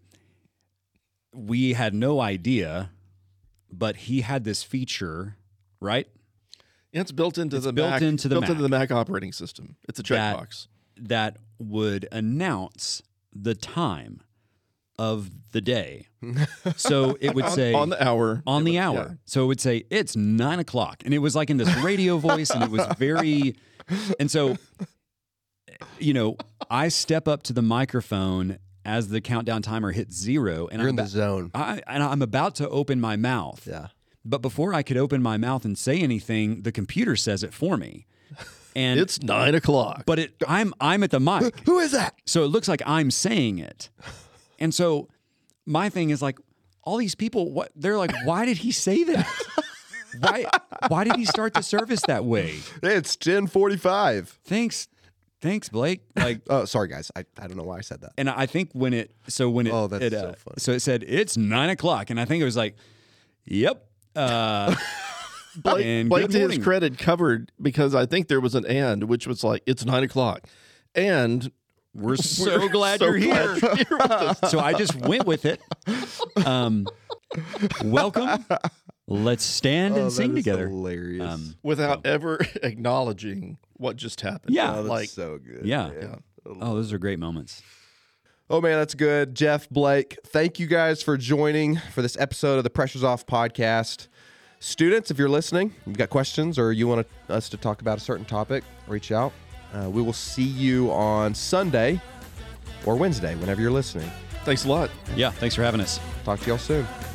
Speaker 3: we had no idea, but he had this feature, right?
Speaker 2: Yeah, it's built into
Speaker 3: It's
Speaker 2: the
Speaker 3: built
Speaker 2: Mac,
Speaker 3: into the
Speaker 2: built
Speaker 3: Mac.
Speaker 2: into the Mac operating system. It's a
Speaker 3: That-
Speaker 2: checkbox.
Speaker 3: That would announce the time of the day. So it would
Speaker 2: On,
Speaker 3: say
Speaker 2: on the hour.
Speaker 3: on
Speaker 2: It
Speaker 3: the
Speaker 2: would-
Speaker 3: hour.
Speaker 2: yeah.
Speaker 3: So it would say it's nine o'clock, and it was like in this radio voice, and it was very. And so, you know, I step up to the microphone as the countdown timer hits zero, and
Speaker 1: You're
Speaker 3: I'm
Speaker 1: in the
Speaker 3: about,
Speaker 1: zone.
Speaker 3: I, and I'm about to open my mouth.
Speaker 1: Yeah.
Speaker 3: But before I could open my mouth and say anything, the computer says it for me. And
Speaker 2: It's nine o'clock.
Speaker 3: but it I'm I'm at the mic.
Speaker 1: Who is that?
Speaker 3: So it looks like I'm saying it. And so my thing is like, all these people, what they're like, why did he say that? Why why did he start the service that way?
Speaker 1: It's ten forty-five.
Speaker 3: Thanks. Thanks, Blake. Like,
Speaker 1: Oh, sorry, guys. I, I don't know why I said that.
Speaker 3: and I think when it so when it,
Speaker 1: Oh, that's
Speaker 3: it,
Speaker 1: so
Speaker 3: uh,
Speaker 1: funny.
Speaker 3: so it said it's nine o'clock, and I think it was like, yep. Uh
Speaker 2: Blake,
Speaker 3: and
Speaker 2: Blake
Speaker 3: good
Speaker 2: to his
Speaker 3: morning.
Speaker 2: credit, covered because I think there was an and, which was like, it's nine o'clock. And
Speaker 3: We're so
Speaker 2: we're
Speaker 3: glad
Speaker 2: so
Speaker 3: you're
Speaker 2: glad
Speaker 3: here.
Speaker 2: you're here with us.
Speaker 3: So I just went with it. Um, welcome. Let's stand
Speaker 1: Oh,
Speaker 3: and
Speaker 1: that
Speaker 3: sing
Speaker 1: is
Speaker 3: together.
Speaker 1: Hilarious.
Speaker 3: Um,
Speaker 2: Without ever acknowledging what just happened.
Speaker 3: Yeah.
Speaker 1: oh, that's
Speaker 2: like,
Speaker 1: so good.
Speaker 3: yeah.
Speaker 1: man.
Speaker 3: Oh, those are great moments.
Speaker 1: Oh, man, that's good. Jeff, Blake, thank you guys for joining for this episode of the Pressure's Off podcast. Students, if you're listening, you've got questions or you want us to talk about a certain topic, reach out. Uh, we will see you on Sunday or Wednesday, whenever you're listening.
Speaker 2: thanks a lot.
Speaker 3: Yeah, thanks for having us.
Speaker 1: Talk to y'all soon.